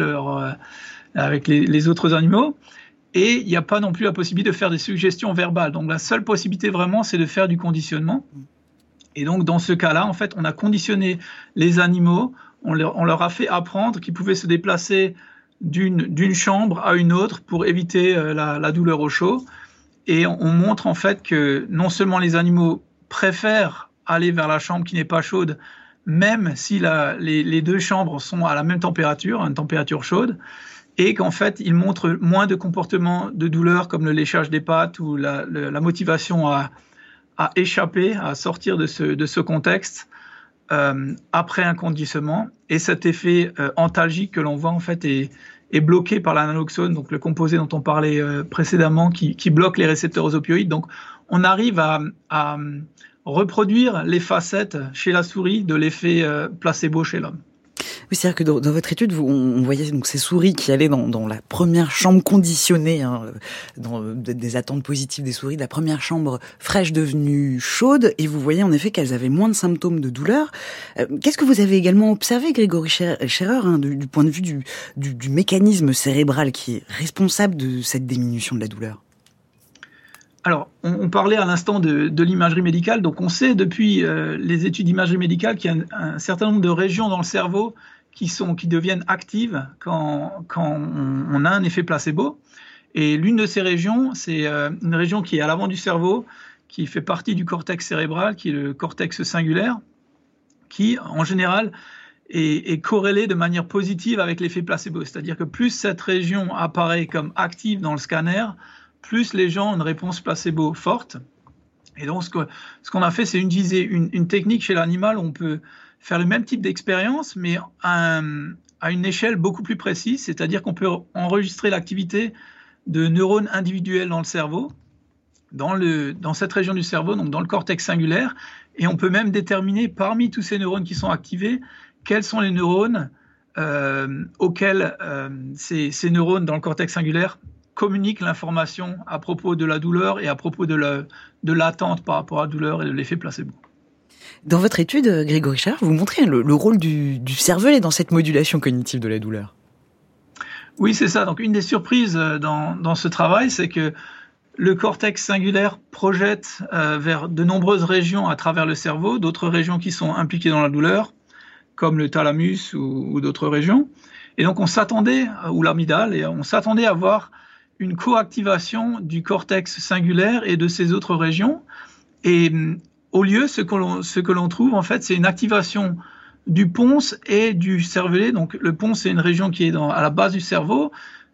les autres animaux et il n'y a pas non plus la possibilité de faire des suggestions verbales. Donc la seule possibilité vraiment, c'est de faire du conditionnement. Et donc dans ce cas-là, en fait, on a conditionné les animaux, on leur a fait apprendre qu'ils pouvaient se déplacer d'une chambre à une autre pour éviter la douleur au chaud. Et on montre en fait que non seulement les animaux préfèrent aller vers la chambre qui n'est pas chaude, même si les 2 chambres sont à la même température, une température chaude, et qu'en fait, ils montrent moins de comportements de douleur comme le léchage des pattes ou la motivation à échapper, à sortir de ce contexte après un conditionnement. Et cet effet antalgique que l'on voit en fait est bloqué par l'analoxone, donc le composé dont on parlait précédemment, qui bloque les récepteurs aux opioïdes. Donc, on arrive à reproduire les facettes chez la souris de l'effet placebo chez l'homme. Oui, c'est-à-dire que dans votre étude, on voyait donc ces souris qui allaient dans la première chambre conditionnée, dans des attentes positives des souris, de la première chambre fraîche devenue chaude, et vous voyez en effet qu'elles avaient moins de symptômes de douleur. Qu'est-ce que vous avez également observé, Grégory Scherer, du point de vue du mécanisme cérébral qui est responsable de cette diminution de la douleur ? Alors, on parlait à l'instant de l'imagerie médicale. Donc, on sait depuis les études d'imagerie médicale qu'il y a un certain nombre de régions dans le cerveau qui deviennent actives quand on a un effet placebo. Et l'une de ces régions, c'est une région qui est à l'avant du cerveau, qui fait partie du cortex cérébral, qui est le cortex singulaire, qui, en général, est corrélée de manière positive avec l'effet placebo. C'est-à-dire que plus cette région apparaît comme active dans le scanner, plus les gens ont une réponse placebo forte. Et donc, ce qu'on a fait, c'est utiliser une technique chez l'animal où on peut faire le même type d'expérience, mais à une échelle beaucoup plus précise, c'est-à-dire qu'on peut enregistrer l'activité de neurones individuels dans le cerveau, dans cette région du cerveau, donc dans le cortex singulaire, et on peut même déterminer parmi tous ces neurones qui sont activés, quels sont les neurones auxquels ces neurones dans le cortex singulaire communiquent l'information à propos de la douleur et à propos de l'attente par rapport à la douleur et de l'effet placebo. Dans votre étude, Grégory Scherer, vous montrez le rôle du cervelet dans cette modulation cognitive de la douleur. Oui, c'est ça. Donc, une des surprises dans ce travail, c'est que le cortex singulaire projette vers de nombreuses régions à travers le cerveau, d'autres régions qui sont impliquées dans la douleur, comme le thalamus ou d'autres régions. Et donc, on s'attendait, ou l'amygdale, et on s'attendait à voir une coactivation du cortex singulaire et de ces autres régions. Et au lieu, ce que l'on trouve, en fait, c'est une activation du pons et du cervelet. Donc, le pons, c'est une région qui est à la base du cerveau,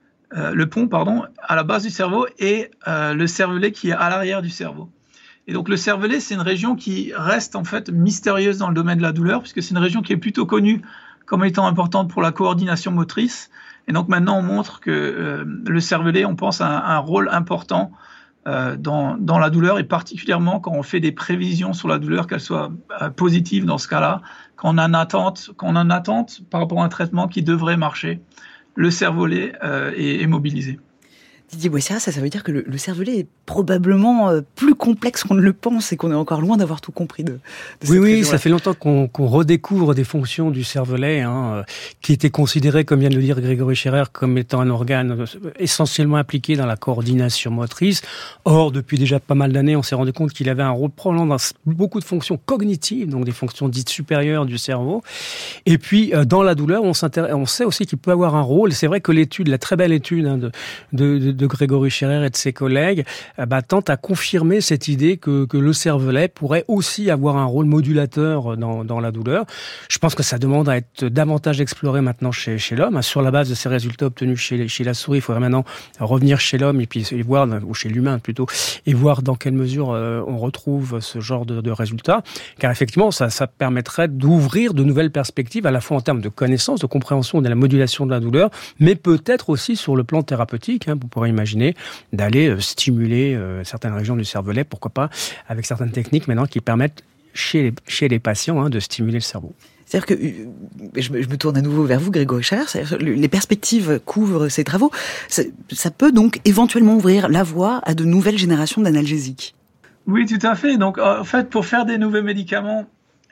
à la base du cerveau, et le cervelet qui est à l'arrière du cerveau. Et donc, le cervelet, c'est une région qui reste, en fait, mystérieuse dans le domaine de la douleur, puisque c'est une région qui est plutôt connue comme étant importante pour la coordination motrice. Et donc, maintenant, on montre que le cervelet, on pense, a un rôle important dans la douleur, et particulièrement quand on fait des prévisions sur la douleur, qu'elle soit positive dans ce cas-là, quand on a une attente par rapport à un traitement qui devrait marcher, le cervelet est mobilisé. Didier Boissière, ça veut dire que le cervelet est probablement plus complexe qu'on ne le pense et qu'on est encore loin d'avoir tout compris de cette Oui, région-là. ça fait longtemps qu'on redécouvre des fonctions du cervelet, qui étaient considérées, comme vient de le dire Grégory Scherer, comme étant un organe essentiellement impliqué dans la coordination motrice. Or, depuis déjà pas mal d'années, on s'est rendu compte qu'il avait un rôle probablement dans beaucoup de fonctions cognitives, donc des fonctions dites supérieures du cerveau. Et puis, dans la douleur, on sait aussi qu'il peut avoir un rôle. C'est vrai que la très belle étude de Grégory Scherer et de ses collègues tente à confirmer cette idée que le cervelet pourrait aussi avoir un rôle modulateur dans la douleur. Je pense que ça demande à être davantage exploré maintenant chez l'homme. Sur la base de ces résultats obtenus chez la souris, il faudrait maintenant revenir chez l'homme et puis voir, ou chez l'humain plutôt, et voir dans quelle mesure on retrouve ce genre de résultats. Car effectivement, ça permettrait d'ouvrir de nouvelles perspectives, à la fois en termes de connaissance, de compréhension de la modulation de la douleur, mais peut-être aussi sur le plan thérapeutique. Vous pourrez imaginer d'aller stimuler certaines régions du cervelet, pourquoi pas, avec certaines techniques maintenant qui permettent chez les patients de stimuler le cerveau. C'est-à-dire que, je me tourne à nouveau vers vous, Grégory Scherer, les perspectives qu'ouvrent ces travaux, ça peut donc éventuellement ouvrir la voie à de nouvelles générations d'analgésiques. Oui, tout à fait. Donc, en fait, pour faire des nouveaux médicaments,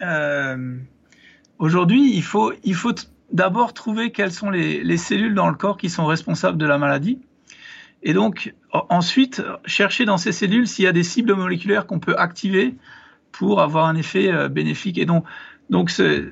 aujourd'hui, il faut d'abord trouver quelles sont les cellules dans le corps qui sont responsables de la maladie. Et donc, ensuite, chercher dans ces cellules s'il y a des cibles moléculaires qu'on peut activer pour avoir un effet bénéfique. Et donc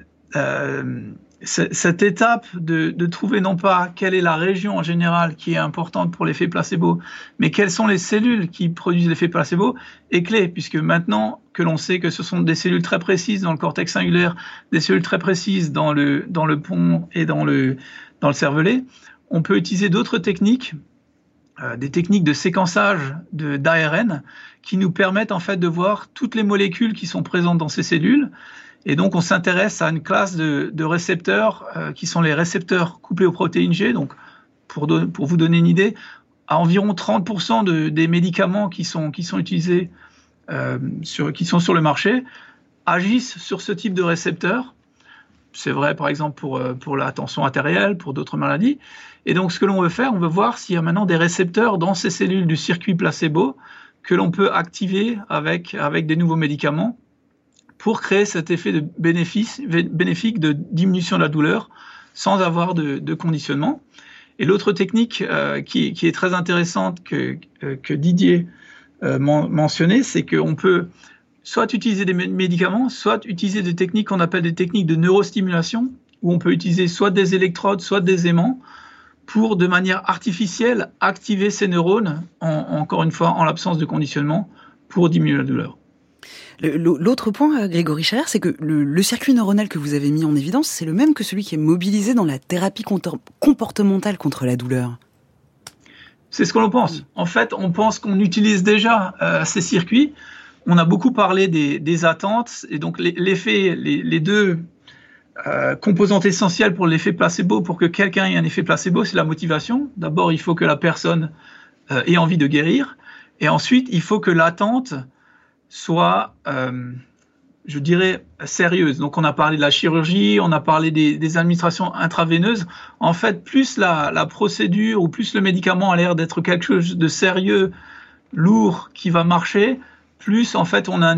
cette étape de trouver non pas quelle est la région en général qui est importante pour l'effet placebo, mais quelles sont les cellules qui produisent l'effet placebo est clé, puisque maintenant que l'on sait que ce sont des cellules très précises dans le cortex singulaire, des cellules très précises dans le pons et dans le cervelet, on peut utiliser d'autres techniques, des techniques de séquençage d'ARN qui nous permettent en fait de voir toutes les molécules qui sont présentes dans ces cellules. Et donc, on s'intéresse à une classe de récepteurs qui sont les récepteurs couplés aux protéines G. Donc, pour vous donner une idée, à environ 30% des médicaments qui sont utilisés, qui sont sur le marché, agissent sur ce type de récepteurs. C'est vrai, par exemple, pour la tension artérielle, pour d'autres maladies. Et donc, ce que l'on veut faire, on veut voir s'il y a maintenant des récepteurs dans ces cellules du circuit placebo que l'on peut activer avec des nouveaux médicaments pour créer cet effet de bénéfique de diminution de la douleur sans avoir de conditionnement. Et l'autre technique qui est très intéressante que Didier mentionnait, c'est qu'on peut soit utiliser des médicaments, soit utiliser des techniques qu'on appelle des techniques de neurostimulation, où on peut utiliser soit des électrodes, soit des aimants, pour de manière artificielle activer ces neurones, encore une fois en l'absence de conditionnement, pour diminuer la douleur. L'autre point, Grégory Scherer, c'est que le circuit neuronal que vous avez mis en évidence, c'est le même que celui qui est mobilisé dans la thérapie comportementale contre la douleur. C'est ce que l'on pense. En fait, on pense qu'on utilise déjà ces circuits. On a beaucoup parlé des attentes, et donc les deux composantes essentielles pour l'effet placebo, pour que quelqu'un ait un effet placebo, c'est la motivation. D'abord, il faut que la personne ait envie de guérir, et ensuite, il faut que l'attente soit, je dirais, sérieuse. Donc, on a parlé de la chirurgie, on a parlé des administrations intraveineuses. En fait, plus la procédure ou plus le médicament a l'air d'être quelque chose de sérieux, lourd, qui va marcher, plus, en fait, on a un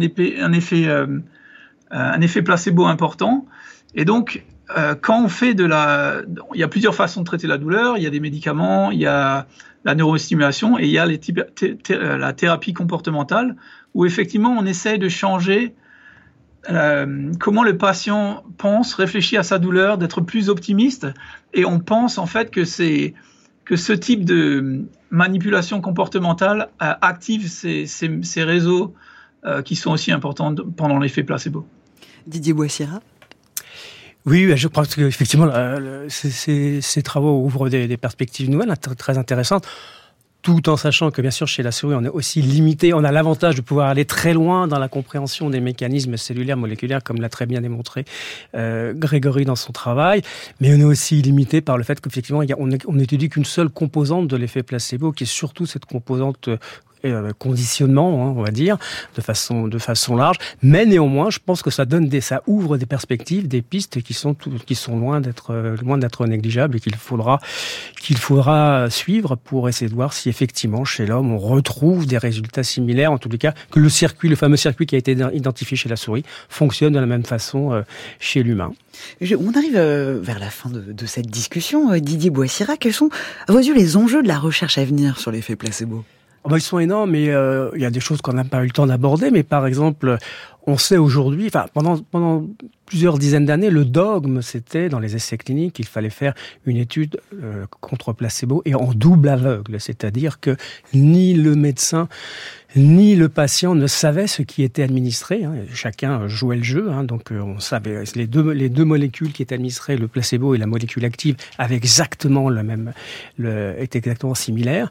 effet placebo important. Et donc, quand on fait il y a plusieurs façons de traiter la douleur. Il y a des médicaments, il y a la neurostimulation et il y a la thérapie comportementale où effectivement on essaye de changer comment le patient pense, réfléchit à sa douleur, d'être plus optimiste. Et on pense en fait que ce type de manipulation comportementale active ces réseaux qui sont aussi importants pendant l'effet placebo. Didier Boissira. Oui, je pense qu'effectivement, ces travaux ouvrent des perspectives nouvelles, très intéressantes, tout en sachant que, bien sûr, chez la souris, on est aussi limité. On a l'avantage de pouvoir aller très loin dans la compréhension des mécanismes cellulaires, moléculaires, comme l'a très bien démontré Grégory dans son travail. Mais on est aussi limité par le fait qu'effectivement, on n'étudie qu'une seule composante de l'effet placebo, qui est surtout cette composante conditionnement, on va dire, de façon large. Mais néanmoins, je pense que ça ouvre des perspectives, des pistes qui sont loin d'être négligeables et qu'il faudra suivre pour essayer de voir si effectivement chez l'homme on retrouve des résultats similaires, en tous les cas que le fameux circuit qui a été identifié chez la souris fonctionne de la même façon chez l'humain. On arrive vers la fin de cette discussion. Didier Boissira, quels sont à vos yeux les enjeux de la recherche à venir sur l'effet placebo ? Ils sont énormes, mais il y a des choses qu'on n'a pas eu le temps d'aborder. Mais par exemple, on sait aujourd'hui, pendant plusieurs dizaines d'années, le dogme, c'était dans les essais cliniques, qu'il fallait faire une étude contre placebo et en double aveugle, c'est-à-dire que ni le médecin ni le patient ne savait ce qui était administré. Chacun jouait le jeu, donc on savait les deux molécules qui étaient administrées, le placebo et la molécule active, avaient exactement étaient exactement similaires.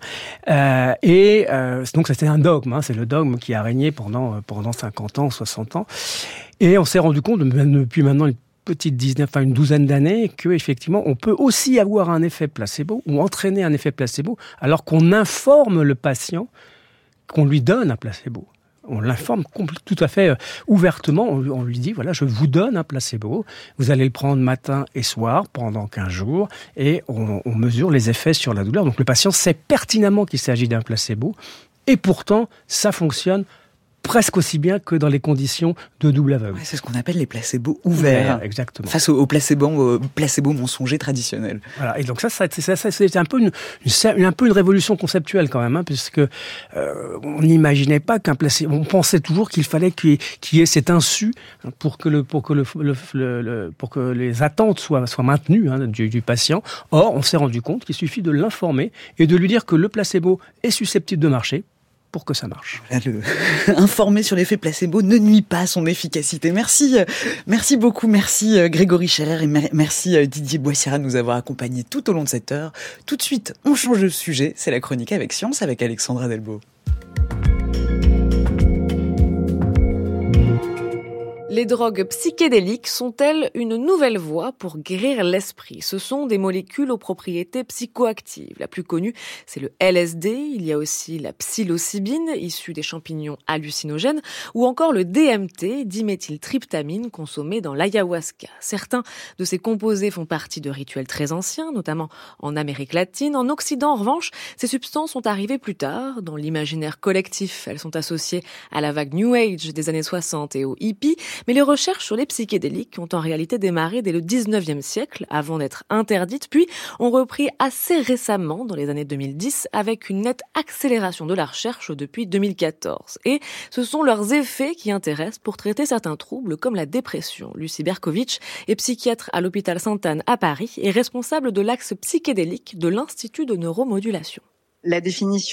Donc c'était un dogme. C'est le dogme qui a régné pendant 50 ans, 60 ans. Et on s'est rendu compte, depuis maintenant une douzaine d'années, que effectivement on peut aussi avoir un effet placebo ou entraîner un effet placebo alors qu'on informe le patient qu'on lui donne un placebo. On l'informe tout à fait ouvertement. On lui dit, voilà, je vous donne un placebo. Vous allez le prendre matin et soir pendant 15 jours et on mesure les effets sur la douleur. Donc le patient sait pertinemment qu'il s'agit d'un placebo et pourtant ça fonctionne presque aussi bien que dans les conditions de double aveugle. C'est ce qu'on appelle les placebos ouverts. Exactement. Face aux placebos mensongers traditionnels. Voilà. Et donc ça c'est un peu une révolution conceptuelle quand même, puisque on n'imaginait pas qu'un placebo. On pensait toujours qu'il fallait qu'il y ait cet insu pour que les attentes soient maintenues du patient. Or, on s'est rendu compte qu'il suffit de l'informer et de lui dire que le placebo est susceptible de marcher pour que ça marche. Informer sur l'effet placebo ne nuit pas à son efficacité. Merci beaucoup. Merci Grégory Scherer et merci Didier Boissira de nous avoir accompagnés tout au long de cette heure. Tout de suite, on change de sujet. C'est la chronique avec Science avec Alexandra Delbo. Les drogues psychédéliques sont-elles une nouvelle voie pour guérir l'esprit ? Ce sont des molécules aux propriétés psychoactives. La plus connue, c'est le LSD. Il y a aussi la psilocybine, issue des champignons hallucinogènes, ou encore le DMT, diméthyltryptamine, consommé dans l'ayahuasca. Certains de ces composés font partie de rituels très anciens, notamment en Amérique latine. En Occident, en revanche, ces substances sont arrivées plus tard. Dans l'imaginaire collectif, elles sont associées à la vague New Age des années 60 et aux hippies. Mais les recherches sur les psychédéliques ont en réalité démarré dès le 19e siècle, avant d'être interdites, puis ont repris assez récemment, dans les années 2010, avec une nette accélération de la recherche depuis 2014. Et ce sont leurs effets qui intéressent pour traiter certains troubles comme la dépression. Lucie Berkovitch est psychiatre à l'hôpital Sainte-Anne à Paris et responsable de l'axe psychédélique de l'Institut de neuromodulation. La définition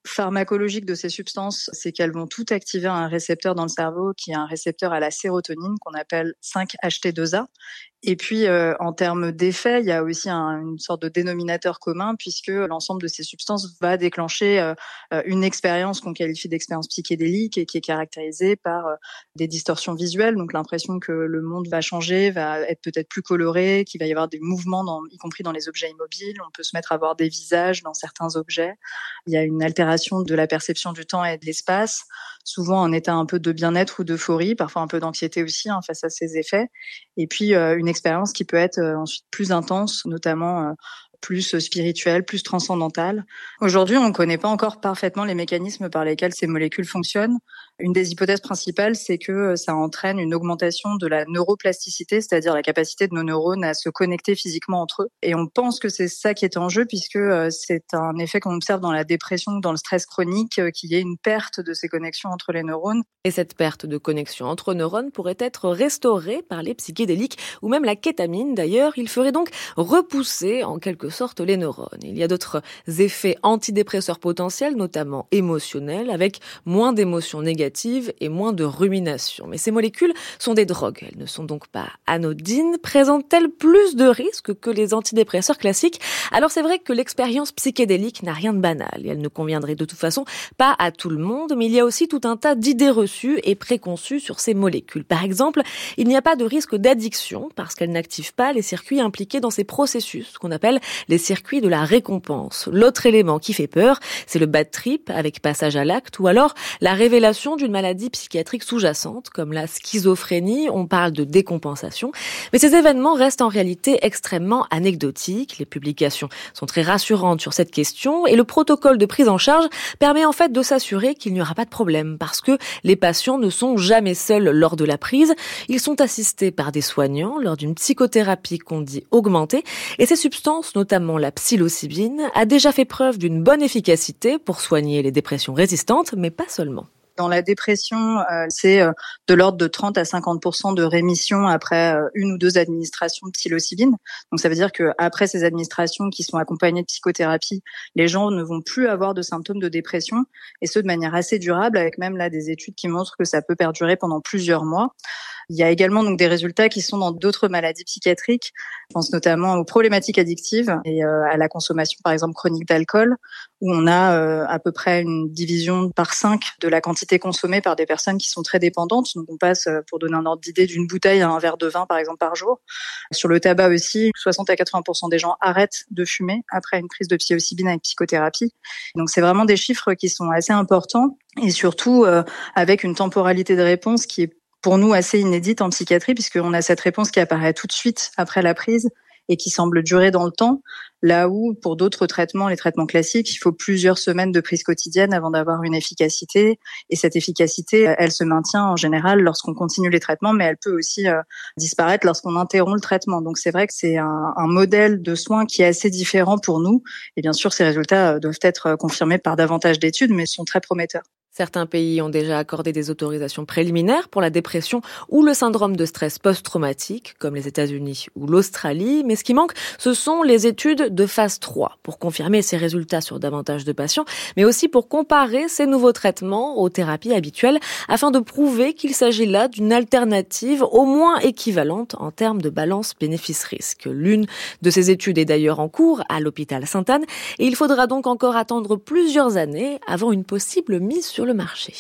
pharmacologique de ces substances, c'est qu'elles vont toutes activer un récepteur dans le cerveau qui est un récepteur à la sérotonine qu'on appelle 5-HT2A. Et puis, en termes d'effet, il y a aussi une sorte de dénominateur commun puisque l'ensemble de ces substances va déclencher une expérience qu'on qualifie d'expérience psychédélique et qui est caractérisée par des distorsions visuelles, donc l'impression que le monde va changer, va être peut-être plus coloré, qu'il va y avoir des mouvements, y compris dans les objets immobiles. On peut se mettre à voir des visages dans certains objets. Il y a une altération de la perception du temps et de l'espace, souvent en état un peu de bien-être ou d'euphorie, parfois un peu d'anxiété aussi face à ces effets. Et puis, une expérience qui peut être ensuite plus intense, notamment plus spirituelle, plus transcendantale. Aujourd'hui, on ne connaît pas encore parfaitement les mécanismes par lesquels ces molécules fonctionnent. Une des hypothèses principales, c'est que ça entraîne une augmentation de la neuroplasticité, c'est-à-dire la capacité de nos neurones à se connecter physiquement entre eux. Et on pense que c'est ça qui est en jeu, puisque c'est un effet qu'on observe dans la dépression, dans le stress chronique, qu'il y ait une perte de ces connexions entre les neurones. Et cette perte de connexion entre neurones pourrait être restaurée par les psychédéliques ou même la kétamine. D'ailleurs, il ferait donc repousser en quelque sorte les neurones. Il y a d'autres effets antidépresseurs potentiels, notamment émotionnels, avec moins d'émotions négatives et moins de rumination. Mais ces molécules sont des drogues. Elles ne sont donc pas anodines. Présentent-elles plus de risques que les antidépresseurs classiques? Alors c'est vrai que l'expérience psychédélique n'a rien de banal et elle ne conviendrait de toute façon pas à tout le monde, mais il y a aussi tout un tas d'idées reçues et préconçues sur ces molécules. Par exemple, il n'y a pas de risque d'addiction parce qu'elles n'activent pas les circuits impliqués dans ces processus qu'on appelle les circuits de la récompense. L'autre élément qui fait peur, c'est le bad trip avec passage à l'acte ou alors la révélation d'une maladie psychiatrique sous-jacente comme la schizophrénie. On parle de décompensation. Mais ces événements restent en réalité extrêmement anecdotiques. Les publications sont très rassurantes sur cette question et le protocole de prise en charge permet en fait de s'assurer qu'il n'y aura pas de problème parce que les patients ne sont jamais seuls lors de la prise. Ils sont assistés par des soignants lors d'une psychothérapie qu'on dit augmentée et ces substances, notamment la psilocybine, a déjà fait preuve d'une bonne efficacité pour soigner les dépressions résistantes, mais pas seulement. Dans la dépression, c'est de l'ordre de 30 à 50% de rémission après une ou deux administrations de psilocybine. Donc ça veut dire que après ces administrations qui sont accompagnées de psychothérapie, les gens ne vont plus avoir de symptômes de dépression et ce de manière assez durable, avec même là des études qui montrent que ça peut perdurer pendant plusieurs mois. Il y a également donc des résultats qui sont dans d'autres maladies psychiatriques. Je pense notamment aux problématiques addictives et à la consommation par exemple chronique d'alcool, où on a à peu près une division par 5 de la quantité consommée par des personnes qui sont très dépendantes. Donc on passe, pour donner un ordre d'idée, d'une bouteille à un verre de vin par exemple par jour. Sur le tabac aussi, 60 à 80% des gens arrêtent de fumer après une prise de psilocybine avec psychothérapie. Donc c'est vraiment des chiffres qui sont assez importants et surtout avec une temporalité de réponse qui est pour nous assez inédite en psychiatrie, puisqu'on a cette réponse qui apparaît tout de suite après la prise et qui semble durer dans le temps, là où pour d'autres traitements, les traitements classiques, il faut plusieurs semaines de prise quotidienne avant d'avoir une efficacité. Et cette efficacité, elle se maintient en général lorsqu'on continue les traitements, mais elle peut aussi disparaître lorsqu'on interrompt le traitement. Donc c'est vrai que c'est un modèle de soins qui est assez différent pour nous. Et bien sûr, ces résultats doivent être confirmés par davantage d'études, mais sont très prometteurs. Certains pays ont déjà accordé des autorisations préliminaires pour la dépression ou le syndrome de stress post-traumatique, comme les États-Unis ou l'Australie. Mais ce qui manque, ce sont les études de phase 3 pour confirmer ces résultats sur davantage de patients, mais aussi pour comparer ces nouveaux traitements aux thérapies habituelles afin de prouver qu'il s'agit là d'une alternative au moins équivalente en termes de balance bénéfice-risque. L'une de ces études est d'ailleurs en cours à l'hôpital Sainte-Anne et il faudra donc encore attendre plusieurs années avant une possible mise sur le marché.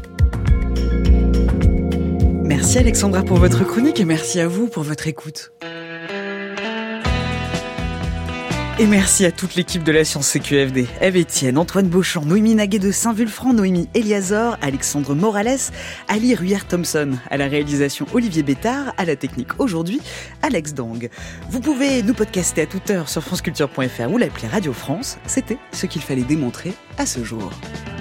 Merci Alexandra pour votre chronique et merci à vous pour votre écoute. Et merci à toute l'équipe de la Science CQFD. Ève Etienne, Antoine Beauchamp, Noémie Naguet de Saint-Vulfranc, Noémie Eliazor, Alexandre Morales, Ali Ruyer-Thompson. À la réalisation, Olivier Bétard. À la technique, aujourd'hui, Alex Dang. Vous pouvez nous podcaster à toute heure sur franceculture.fr ou l'appli Radio France. C'était ce qu'il fallait démontrer à ce jour.